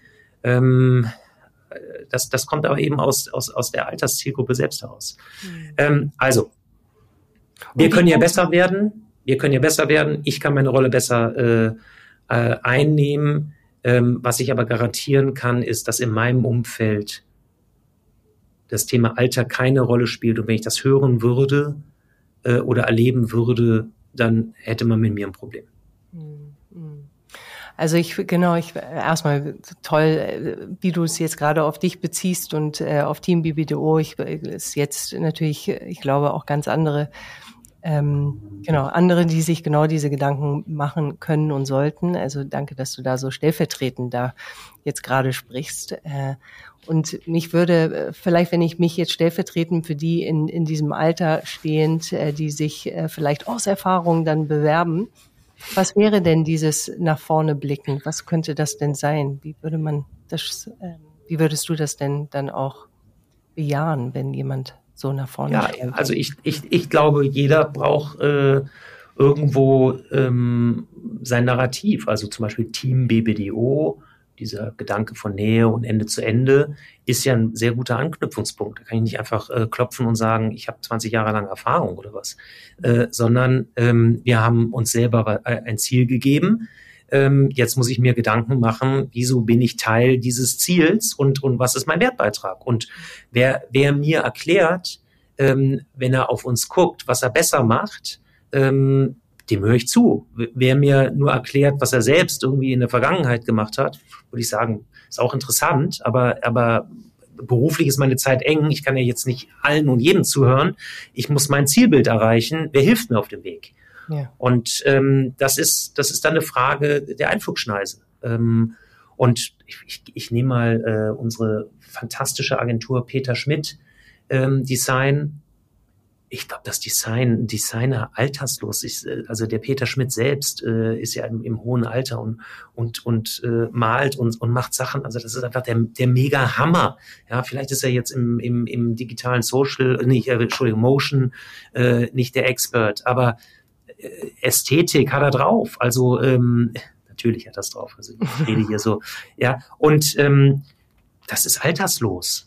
Das kommt aber eben aus der Alterszielgruppe selbst heraus. Also, wir können ja besser werden. Ich kann meine Rolle besser einnehmen. Was ich aber garantieren kann, ist, dass in meinem Umfeld das Thema Alter keine Rolle spielt. Und wenn ich das hören würde oder erleben würde, dann hätte man mit mir ein Problem. Also erstmal toll, wie du es jetzt gerade auf dich beziehst und auf Team BBDO. Ist jetzt natürlich, ich glaube, auch ganz andere, andere, die sich genau diese Gedanken machen können und sollten. Also danke, dass du da so stellvertretend da jetzt gerade sprichst. Und mich würde vielleicht, wenn ich mich jetzt stellvertretend für die in diesem Alter stehend, die sich vielleicht aus Erfahrung dann bewerben, was wäre denn dieses nach vorne blicken? Was könnte das denn sein? Wie würdest du das denn dann auch bejahen, wenn jemand so nach vorne Ja, schaut? also ich glaube, jeder braucht irgendwo sein Narrativ. Also zum Beispiel Team BBDO, dieser Gedanke von Nähe und Ende zu Ende, ist ja ein sehr guter Anknüpfungspunkt. Da kann ich nicht einfach klopfen und sagen, ich habe 20 Jahre lang Erfahrung oder was, sondern wir haben uns selber ein Ziel gegeben. Jetzt muss ich mir Gedanken machen, wieso bin ich Teil dieses Ziels und was ist mein Wertbeitrag? Und wer mir erklärt, wenn er auf uns guckt, was er besser macht, dem höre ich zu. Wer mir nur erklärt, was er selbst irgendwie in der Vergangenheit gemacht hat, würde ich sagen, ist auch interessant, aber beruflich ist meine Zeit eng. Ich kann ja jetzt nicht allen und jedem zuhören. Ich muss mein Zielbild erreichen. Wer hilft mir auf dem Weg? Ja. Und das ist dann eine Frage der Einflugschneise. Und ich nehme mal unsere fantastische Agentur Peter Schmidt Design. Ich glaube, dass Designer alterslos ist. Also der Peter Schmidt selbst ist ja im hohen Alter und malt und macht Sachen. Also das ist einfach der mega Hammer. Ja, vielleicht ist er jetzt im digitalen Motion nicht der Expert, aber Ästhetik hat er drauf. Also natürlich hat er es drauf. Also ich rede hier so. Ja, und das ist alterslos.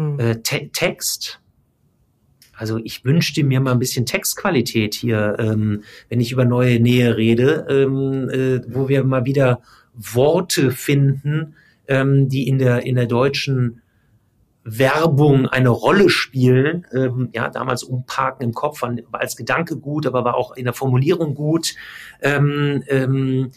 Text. Also ich wünschte mir mal ein bisschen Textqualität hier, wenn ich über neue Nähe rede, wo wir mal wieder Worte finden, die in der deutschen Werbung eine Rolle spielen. Ja, damals umparken im Kopf war als Gedanke gut, aber war auch in der Formulierung gut. Wir haben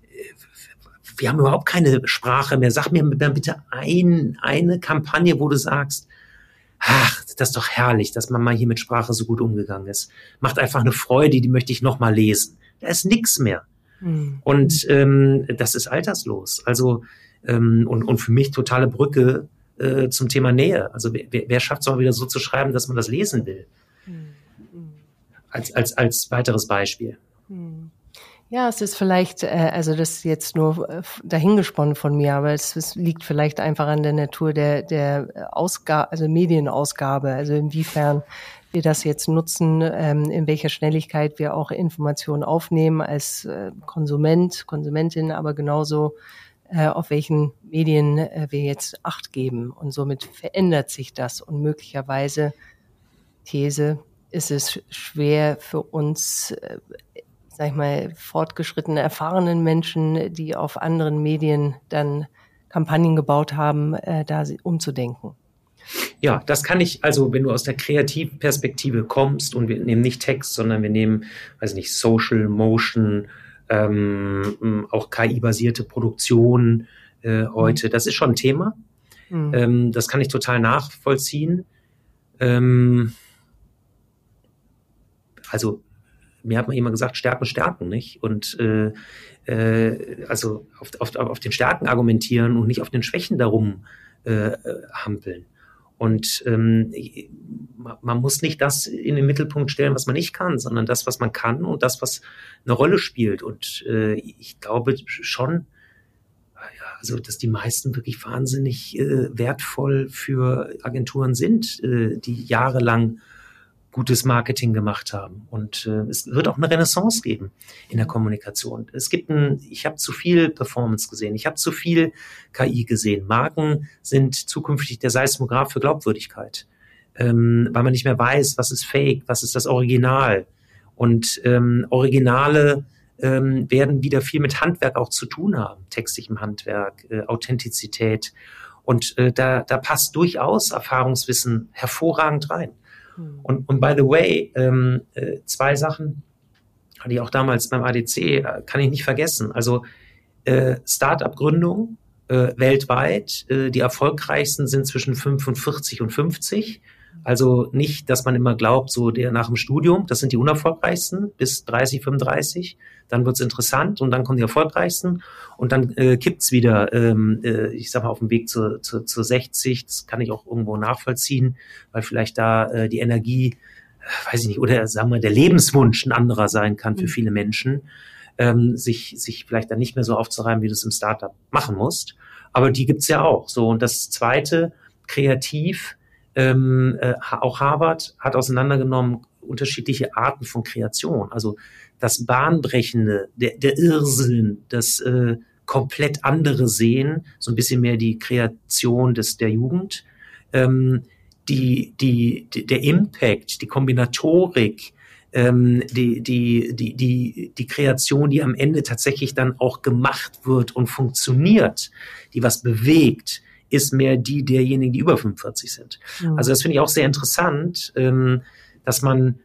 überhaupt keine Sprache mehr. Sag mir bitte eine Kampagne, wo du sagst, ach, das ist doch herrlich, dass man mal hier mit Sprache so gut umgegangen ist. Macht einfach eine Freude, die möchte ich noch mal lesen. Da ist nichts mehr. Und das ist alterslos. Also und für mich totale Brücke zum Thema Nähe. Also wer schafft es auch wieder so zu schreiben, dass man das lesen will? Als weiteres Beispiel. Ja, es ist vielleicht, also das ist jetzt nur dahingesponnen von mir, aber es liegt vielleicht einfach an der Natur der Ausgabe, also Medienausgabe, also inwiefern wir das jetzt nutzen, in welcher Schnelligkeit wir auch Informationen aufnehmen als Konsumentin, aber genauso auf welchen Medien wir jetzt Acht geben. Und somit verändert sich das und möglicherweise, These, ist es schwer für uns, sag ich mal, fortgeschrittene, erfahrenen Menschen, die auf anderen Medien dann Kampagnen gebaut haben, da umzudenken. Ja, das kann ich, also wenn du aus der kreativen Perspektive kommst und wir nehmen nicht Text, sondern wir nehmen, weiß nicht, Social, Motion, auch KI-basierte Produktion heute, das ist schon ein Thema. Das kann ich total nachvollziehen. Also mir hat man immer gesagt, Stärken, nicht? Und also auf den Stärken argumentieren und nicht auf den Schwächen darum hampeln. Und man muss nicht das in den Mittelpunkt stellen, was man nicht kann, sondern das, was man kann und das, was eine Rolle spielt. Und ich glaube schon, also dass die meisten wirklich wahnsinnig wertvoll für Agenturen sind, die jahrelang gutes Marketing gemacht haben. Und es wird auch eine Renaissance geben in der Kommunikation. Ich habe zu viel Performance gesehen, ich habe zu viel KI gesehen. Marken sind zukünftig der Seismograph für Glaubwürdigkeit, weil man nicht mehr weiß, was ist Fake, was ist das Original. Und Originale werden wieder viel mit Handwerk auch zu tun haben, textlichem Handwerk, Authentizität. Und da passt durchaus Erfahrungswissen hervorragend rein. Und by the way, 2 Sachen, die auch damals beim ADC, kann ich nicht vergessen. Also Start-up-Gründung weltweit. Die erfolgreichsten sind zwischen 45 und 50. Also nicht, dass man immer glaubt, so der nach dem Studium, das sind die unerfolgreichsten bis 30, 35. Dann wird's interessant und dann kommen die erfolgreichsten und dann kippt's wieder, ich sag mal, auf dem Weg zur 60. Das kann ich auch irgendwo nachvollziehen, weil vielleicht da die Energie, weiß ich nicht, oder sagen wir, der Lebenswunsch ein anderer sein kann für viele Menschen, sich vielleicht dann nicht mehr so aufzureiben, wie du es im Startup machen musst. Aber die gibt's ja auch. So, und das Zweite, kreativ, auch Harvard hat auseinandergenommen unterschiedliche Arten von Kreation. Also das Bahnbrechende, der Irrsinn, das komplett andere Sehen, so ein bisschen mehr die Kreation der Jugend, der Impact, die Kombinatorik, die Kreation, die am Ende tatsächlich dann auch gemacht wird und funktioniert, die was bewegt, ist mehr die derjenigen, die über 45 sind. Mhm. Also das finde ich auch sehr interessant, dass man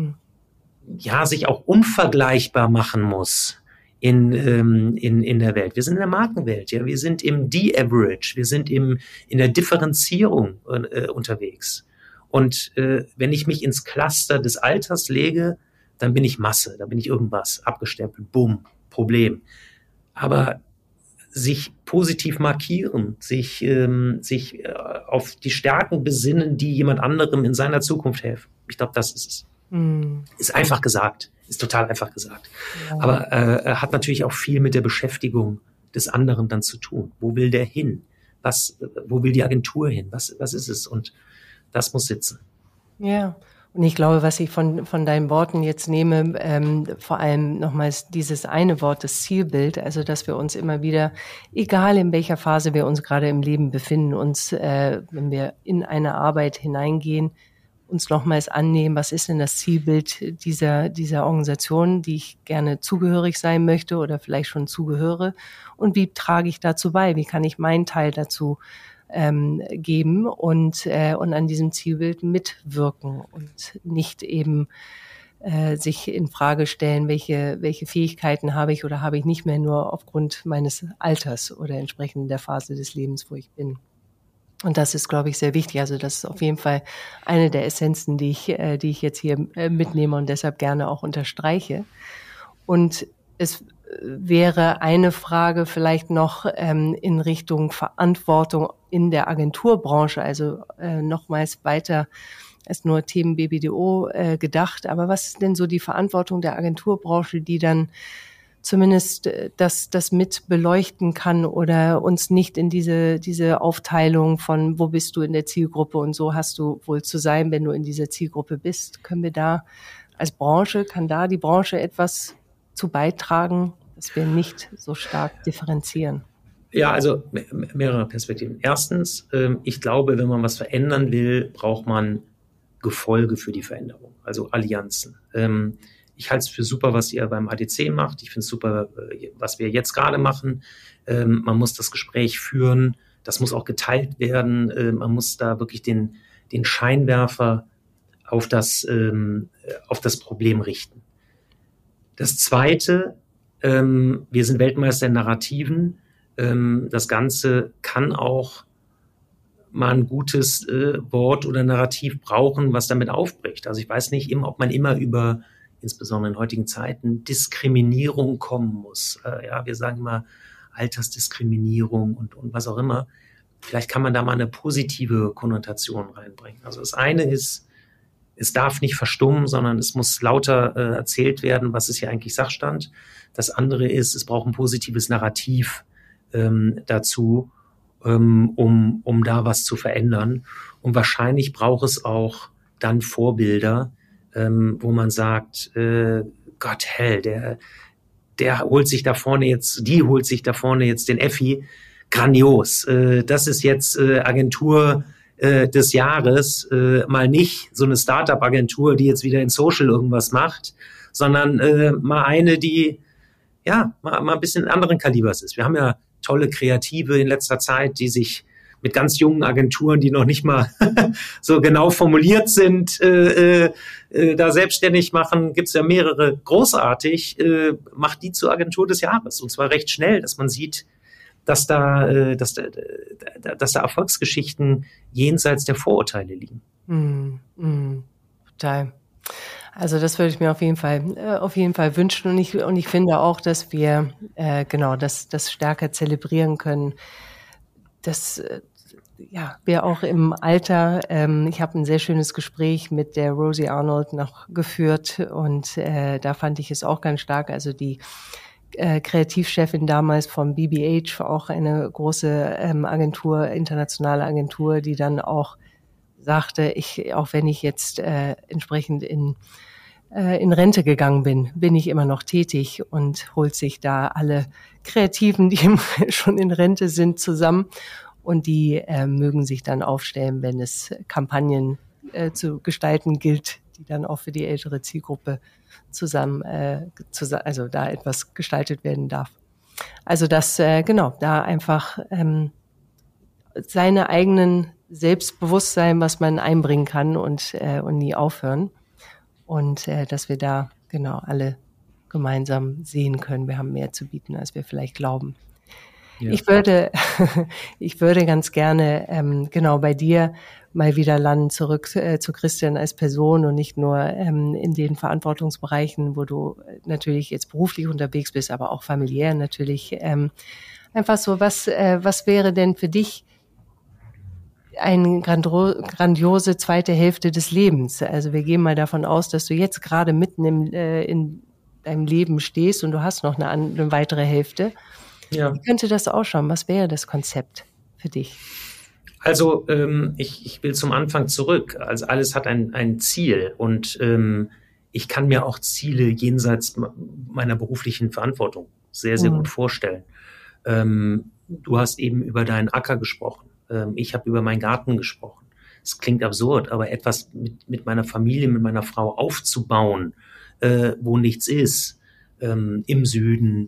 sich auch unvergleichbar machen muss in der Welt. Wir sind in der Markenwelt, ja, wir sind im De-Average, wir sind in der Differenzierung unterwegs. Und wenn ich mich ins Cluster des Alters lege, dann bin ich Masse, da bin ich irgendwas, abgestempelt, bumm, Problem. Aber sich positiv markieren, sich auf die Stärken besinnen, die jemand anderem in seiner Zukunft helfen. Ich glaube, das ist es. Ist einfach gesagt, ist total einfach gesagt. Ja. Aber hat natürlich auch viel mit der Beschäftigung des anderen dann zu tun. Wo will der hin? Wo will die Agentur hin? Was ist es? Und das muss sitzen. Ja. Und ich glaube, was ich von deinen Worten jetzt nehme, vor allem nochmals dieses eine Wort, das Zielbild, also dass wir uns immer wieder, egal in welcher Phase wir uns gerade im Leben befinden, uns, wenn wir in eine Arbeit hineingehen, uns nochmals annehmen, was ist denn das Zielbild dieser Organisation, die ich gerne zugehörig sein möchte oder vielleicht schon zugehöre, und wie trage ich dazu bei, wie kann ich meinen Teil dazu geben und an diesem Zielbild mitwirken und nicht eben sich in Frage stellen, welche Fähigkeiten habe ich oder habe ich nicht mehr, nur aufgrund meines Alters oder entsprechend der Phase des Lebens, wo ich bin. Und das ist, glaube ich, sehr wichtig. Also das ist auf jeden Fall eine der Essenzen, die ich jetzt hier mitnehme und deshalb gerne auch unterstreiche. Und es wäre eine Frage vielleicht noch in Richtung Verantwortung in der Agenturbranche, also nochmals weiter als nur Themen BBDO gedacht. Aber was ist denn so die Verantwortung der Agenturbranche, die dann zumindest das mit beleuchten kann oder uns nicht in diese Aufteilung von, wo bist du in der Zielgruppe und so hast du wohl zu sein, wenn du in dieser Zielgruppe bist? Können wir da als Branche, kann da die Branche etwas zu beitragen, dass wir nicht so stark differenzieren? Ja, also mehrere Perspektiven. Erstens, ich glaube, wenn man was verändern will, braucht man Gefolge für die Veränderung, also Allianzen. Ich halte es für super, was ihr beim ADC macht. Ich finde es super, was wir jetzt gerade machen. Man muss das Gespräch führen. Das muss auch geteilt werden. Man muss da wirklich den Scheinwerfer auf das Problem richten. Das Zweite, wir sind Weltmeister in Narrativen. Das Ganze kann auch mal ein gutes Wort oder Narrativ brauchen, was damit aufbricht. Also ich weiß nicht, ob man immer über, insbesondere in heutigen Zeiten, Diskriminierung kommen muss. Wir sagen immer Altersdiskriminierung und was auch immer. Vielleicht kann man da mal eine positive Konnotation reinbringen. Also das eine ist, es darf nicht verstummen, sondern es muss lauter erzählt werden, was ist hier eigentlich Sachstand. Das andere ist, es braucht ein positives Narrativ dazu, um da was zu verändern. Und wahrscheinlich braucht es auch dann Vorbilder, wo man sagt, Gott, der holt sich da vorne jetzt, die holt sich da vorne jetzt den Effi. Grandios. Das ist jetzt Agentur des Jahres, mal nicht so eine Startup-Agentur, die jetzt wieder in Social irgendwas macht, sondern mal eine, die mal ein bisschen anderen Kalibers ist. Wir haben ja tolle Kreative in letzter Zeit, die sich mit ganz jungen Agenturen, die noch nicht mal so genau formuliert sind, da selbstständig machen, gibt's ja mehrere, großartig, macht die zur Agentur des Jahres. Und zwar recht schnell, dass man sieht, dass da Erfolgsgeschichten jenseits der Vorurteile liegen. Total. Also das würde ich mir auf jeden Fall wünschen. Und ich finde auch, dass wir das stärker zelebrieren können, dass wir auch im Alter, ich habe ein sehr schönes Gespräch mit der Rosie Arnold noch geführt und da fand ich es auch ganz stark. Also die Kreativchefin damals vom BBH, auch eine große Agentur, internationale Agentur, die dann auch sagte, auch wenn ich jetzt entsprechend in Rente gegangen bin ich immer noch tätig und holt sich da alle Kreativen, die schon in Rente sind, zusammen und die mögen sich dann aufstellen, wenn es Kampagnen zu gestalten gilt, die dann auch für die ältere Zielgruppe also da etwas gestaltet werden darf. Also das, da einfach seine eigenen Selbstbewusstsein, was man einbringen kann und nie aufhören. Und dass wir da alle gemeinsam sehen können, wir haben mehr zu bieten, als wir vielleicht glauben. Ja. Ich würde ganz gerne bei dir mal wieder landen, zurück zu Christian als Person und nicht nur in den Verantwortungsbereichen, wo du natürlich jetzt beruflich unterwegs bist, aber auch familiär natürlich. Einfach so, was wäre denn für dich eine grandiose zweite Hälfte des Lebens? Also wir gehen mal davon aus, dass du jetzt gerade mitten in deinem Leben stehst und du hast noch eine weitere Hälfte. Ja. Wie könnte das ausschauen? Was wäre das Konzept für dich? Also ich will zum Anfang zurück. Also alles hat ein Ziel und ich kann mir auch Ziele jenseits meiner beruflichen Verantwortung sehr, sehr gut vorstellen. Du hast eben über deinen Acker gesprochen. Ich habe über meinen Garten gesprochen. Es klingt absurd, aber etwas mit meiner Familie, mit meiner Frau aufzubauen, wo nichts ist, im Süden,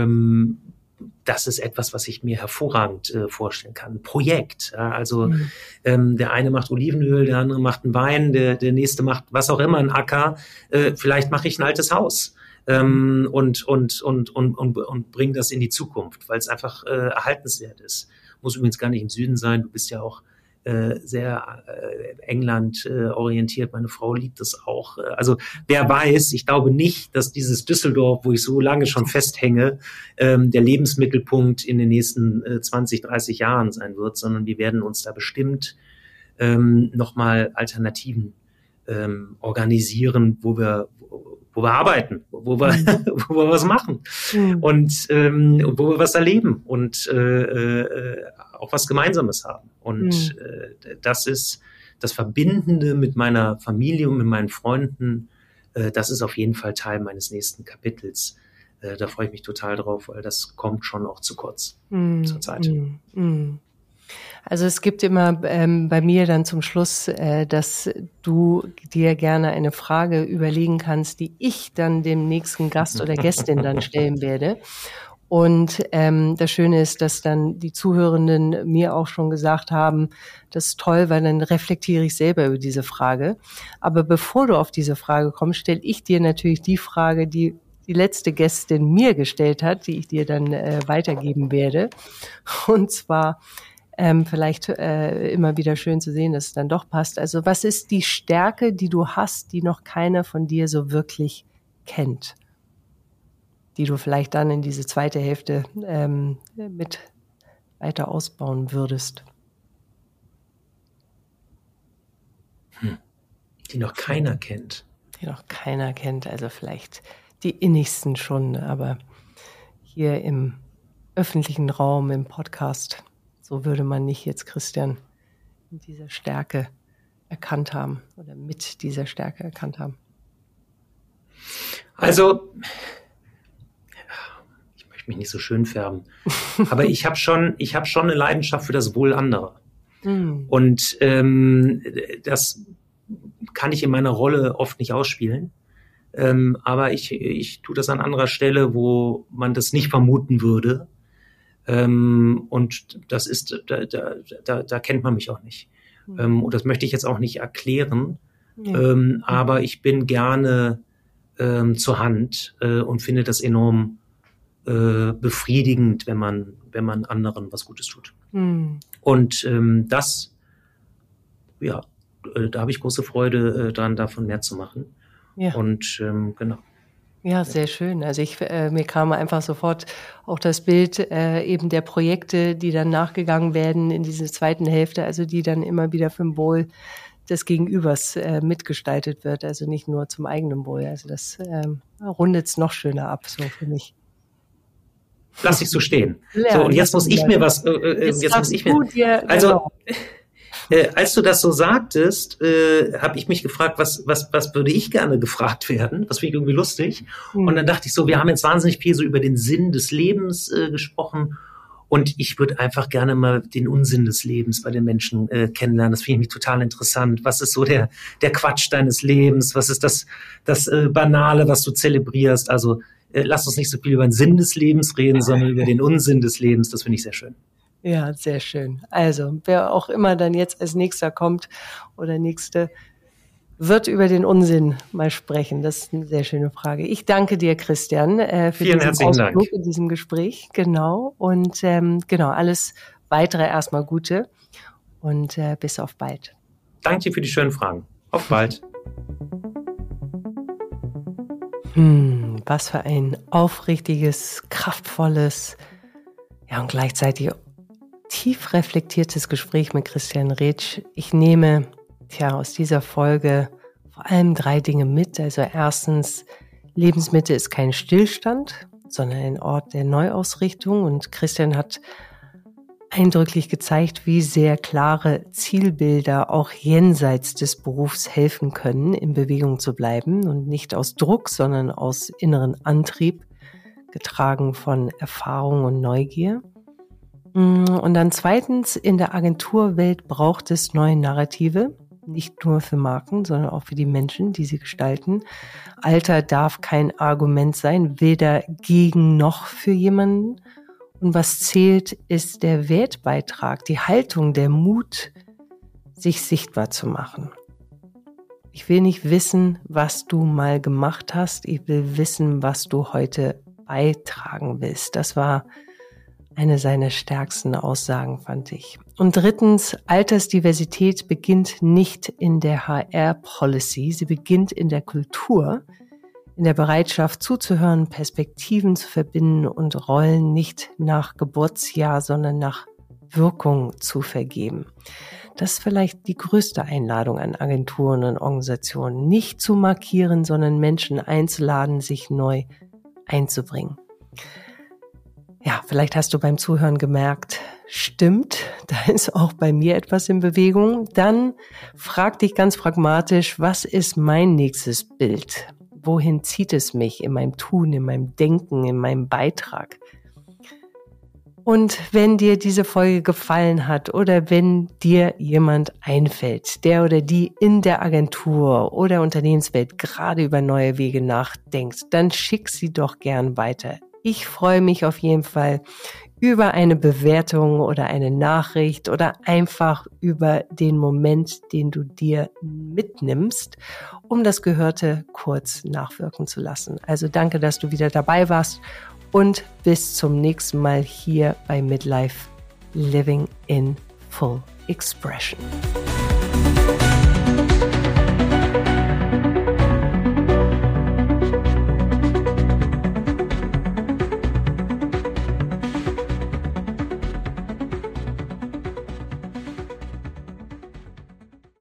das ist etwas, was ich mir hervorragend vorstellen kann. Ein Projekt. Also der eine macht Olivenöl, der andere macht einen Wein, der nächste macht was auch immer, einen Acker. Vielleicht mache ich ein altes Haus und bringe das in die Zukunft, weil es einfach erhaltenswert ist. Muss übrigens gar nicht im Süden sein. Du bist ja auch sehr England orientiert. Meine Frau liebt das auch. Also wer weiß, ich glaube nicht, dass dieses Düsseldorf, wo ich so lange schon festhänge, der Lebensmittelpunkt in den nächsten 20, 30 Jahren sein wird, sondern wir werden uns da bestimmt nochmal Alternativen organisieren, wo wir arbeiten, wo wir was machen und wo wir was erleben und auch was Gemeinsames haben. Und das ist das Verbindende mit meiner Familie und mit meinen Freunden. Das ist auf jeden Fall Teil meines nächsten Kapitels. Da freue ich mich total drauf, weil das kommt schon auch zu kurz zur Zeit. Also es gibt immer bei mir dann zum Schluss, dass du dir gerne eine Frage überlegen kannst, die ich dann dem nächsten Gast oder Gästin dann stellen werde. Und das Schöne ist, dass dann die Zuhörenden mir auch schon gesagt haben, das ist toll, weil dann reflektiere ich selber über diese Frage. Aber bevor du auf diese Frage kommst, stelle ich dir natürlich die Frage, die die letzte Gästin mir gestellt hat, die ich dir dann weitergeben werde. Und zwar vielleicht immer wieder schön zu sehen, dass es dann doch passt. Also was ist die Stärke, die du hast, die noch keiner von dir so wirklich kennt? Die du vielleicht dann in diese zweite Hälfte mit weiter ausbauen würdest? Die noch keiner kennt. Die noch keiner kennt, also vielleicht die innigsten schon, aber hier im öffentlichen Raum, im Podcast, so würde man nicht jetzt Christian in dieser Stärke erkannt haben oder mit dieser Stärke erkannt haben. Also mich nicht so schön färben. Aber ich habe schon eine Leidenschaft für das Wohl anderer. Und das kann ich in meiner Rolle oft nicht ausspielen. Aber ich tue das an anderer Stelle, wo man das nicht vermuten würde. Und das ist, da kennt man mich auch nicht. Und das möchte ich jetzt auch nicht erklären. Aber ich bin gerne zur Hand und finde das enorm befriedigend, wenn man anderen was Gutes tut. Und da habe ich große Freude dran, davon mehr zu machen. Ja. Und genau. Ja, sehr schön. Also mir kam einfach sofort auch das Bild eben der Projekte, die dann nachgegangen werden in dieser zweiten Hälfte, also die dann immer wieder für ein Wohl des Gegenübers mitgestaltet wird, also nicht nur zum eigenen Wohl. Also das rundet es noch schöner ab, so für mich. Lass ich so stehen. Ja, so, und jetzt muss ich mir was. Als du das so sagtest, habe ich mich gefragt, was würde ich gerne gefragt werden? Das finde ich irgendwie lustig. Und dann dachte ich so, wir haben jetzt wahnsinnig viel so über den Sinn des Lebens gesprochen. Und ich würde einfach gerne mal den Unsinn des Lebens bei den Menschen kennenlernen. Das finde ich total interessant. Was ist so der Quatsch deines Lebens? Was ist das Banale, was du zelebrierst? Also lass uns nicht so viel über den Sinn des Lebens reden, sondern über den Unsinn des Lebens. Das finde ich sehr schön. Ja, sehr schön. Also, wer auch immer dann jetzt als nächster kommt oder nächste, wird über den Unsinn mal sprechen. Das ist eine sehr schöne Frage. Ich danke dir, Christian, für diesen Ausflug in diesem Gespräch. Genau. Und alles weitere erstmal Gute und bis auf bald. Danke dir für die schönen Fragen. Auf bald. Was für ein aufrichtiges, kraftvolles, ja und gleichzeitig tief reflektiertes Gespräch mit Christian Rätsch. Ich nehme aus dieser Folge vor allem 3 Dinge mit. Also erstens, Lebensmitte ist kein Stillstand, sondern ein Ort der Neuausrichtung. Und Christian hat eindrücklich gezeigt, wie sehr klare Zielbilder auch jenseits des Berufs helfen können, in Bewegung zu bleiben und nicht aus Druck, sondern aus inneren Antrieb, getragen von Erfahrung und Neugier. Und dann zweitens, in der Agenturwelt braucht es neue Narrative, nicht nur für Marken, sondern auch für die Menschen, die sie gestalten. Alter darf kein Argument sein, weder gegen noch für jemanden. Und was zählt, ist der Wertbeitrag, die Haltung, der Mut, sich sichtbar zu machen. Ich will nicht wissen, was du mal gemacht hast. Ich will wissen, was du heute beitragen willst. Das war eine seiner stärksten Aussagen, fand ich. Und drittens, Altersdiversität beginnt nicht in der HR-Policy, sie beginnt in der Kultur, in der Bereitschaft zuzuhören, Perspektiven zu verbinden und Rollen nicht nach Geburtsjahr, sondern nach Wirkung zu vergeben. Das ist vielleicht die größte Einladung an Agenturen und Organisationen, nicht zu markieren, sondern Menschen einzuladen, sich neu einzubringen. Ja, vielleicht hast du beim Zuhören gemerkt, stimmt, da ist auch bei mir etwas in Bewegung. Dann frag dich ganz pragmatisch, was ist mein nächstes Bild? Wohin zieht es mich in meinem Tun, in meinem Denken, in meinem Beitrag? Und wenn dir diese Folge gefallen hat oder wenn dir jemand einfällt, der oder die in der Agentur oder Unternehmenswelt gerade über neue Wege nachdenkt, dann schick sie doch gern weiter. Ich freue mich auf jeden Fall über eine Bewertung oder eine Nachricht oder einfach über den Moment, den du dir mitnimmst, um das Gehörte kurz nachwirken zu lassen. Also danke, dass du wieder dabei warst und bis zum nächsten Mal hier bei Midlife Living in Full Expression.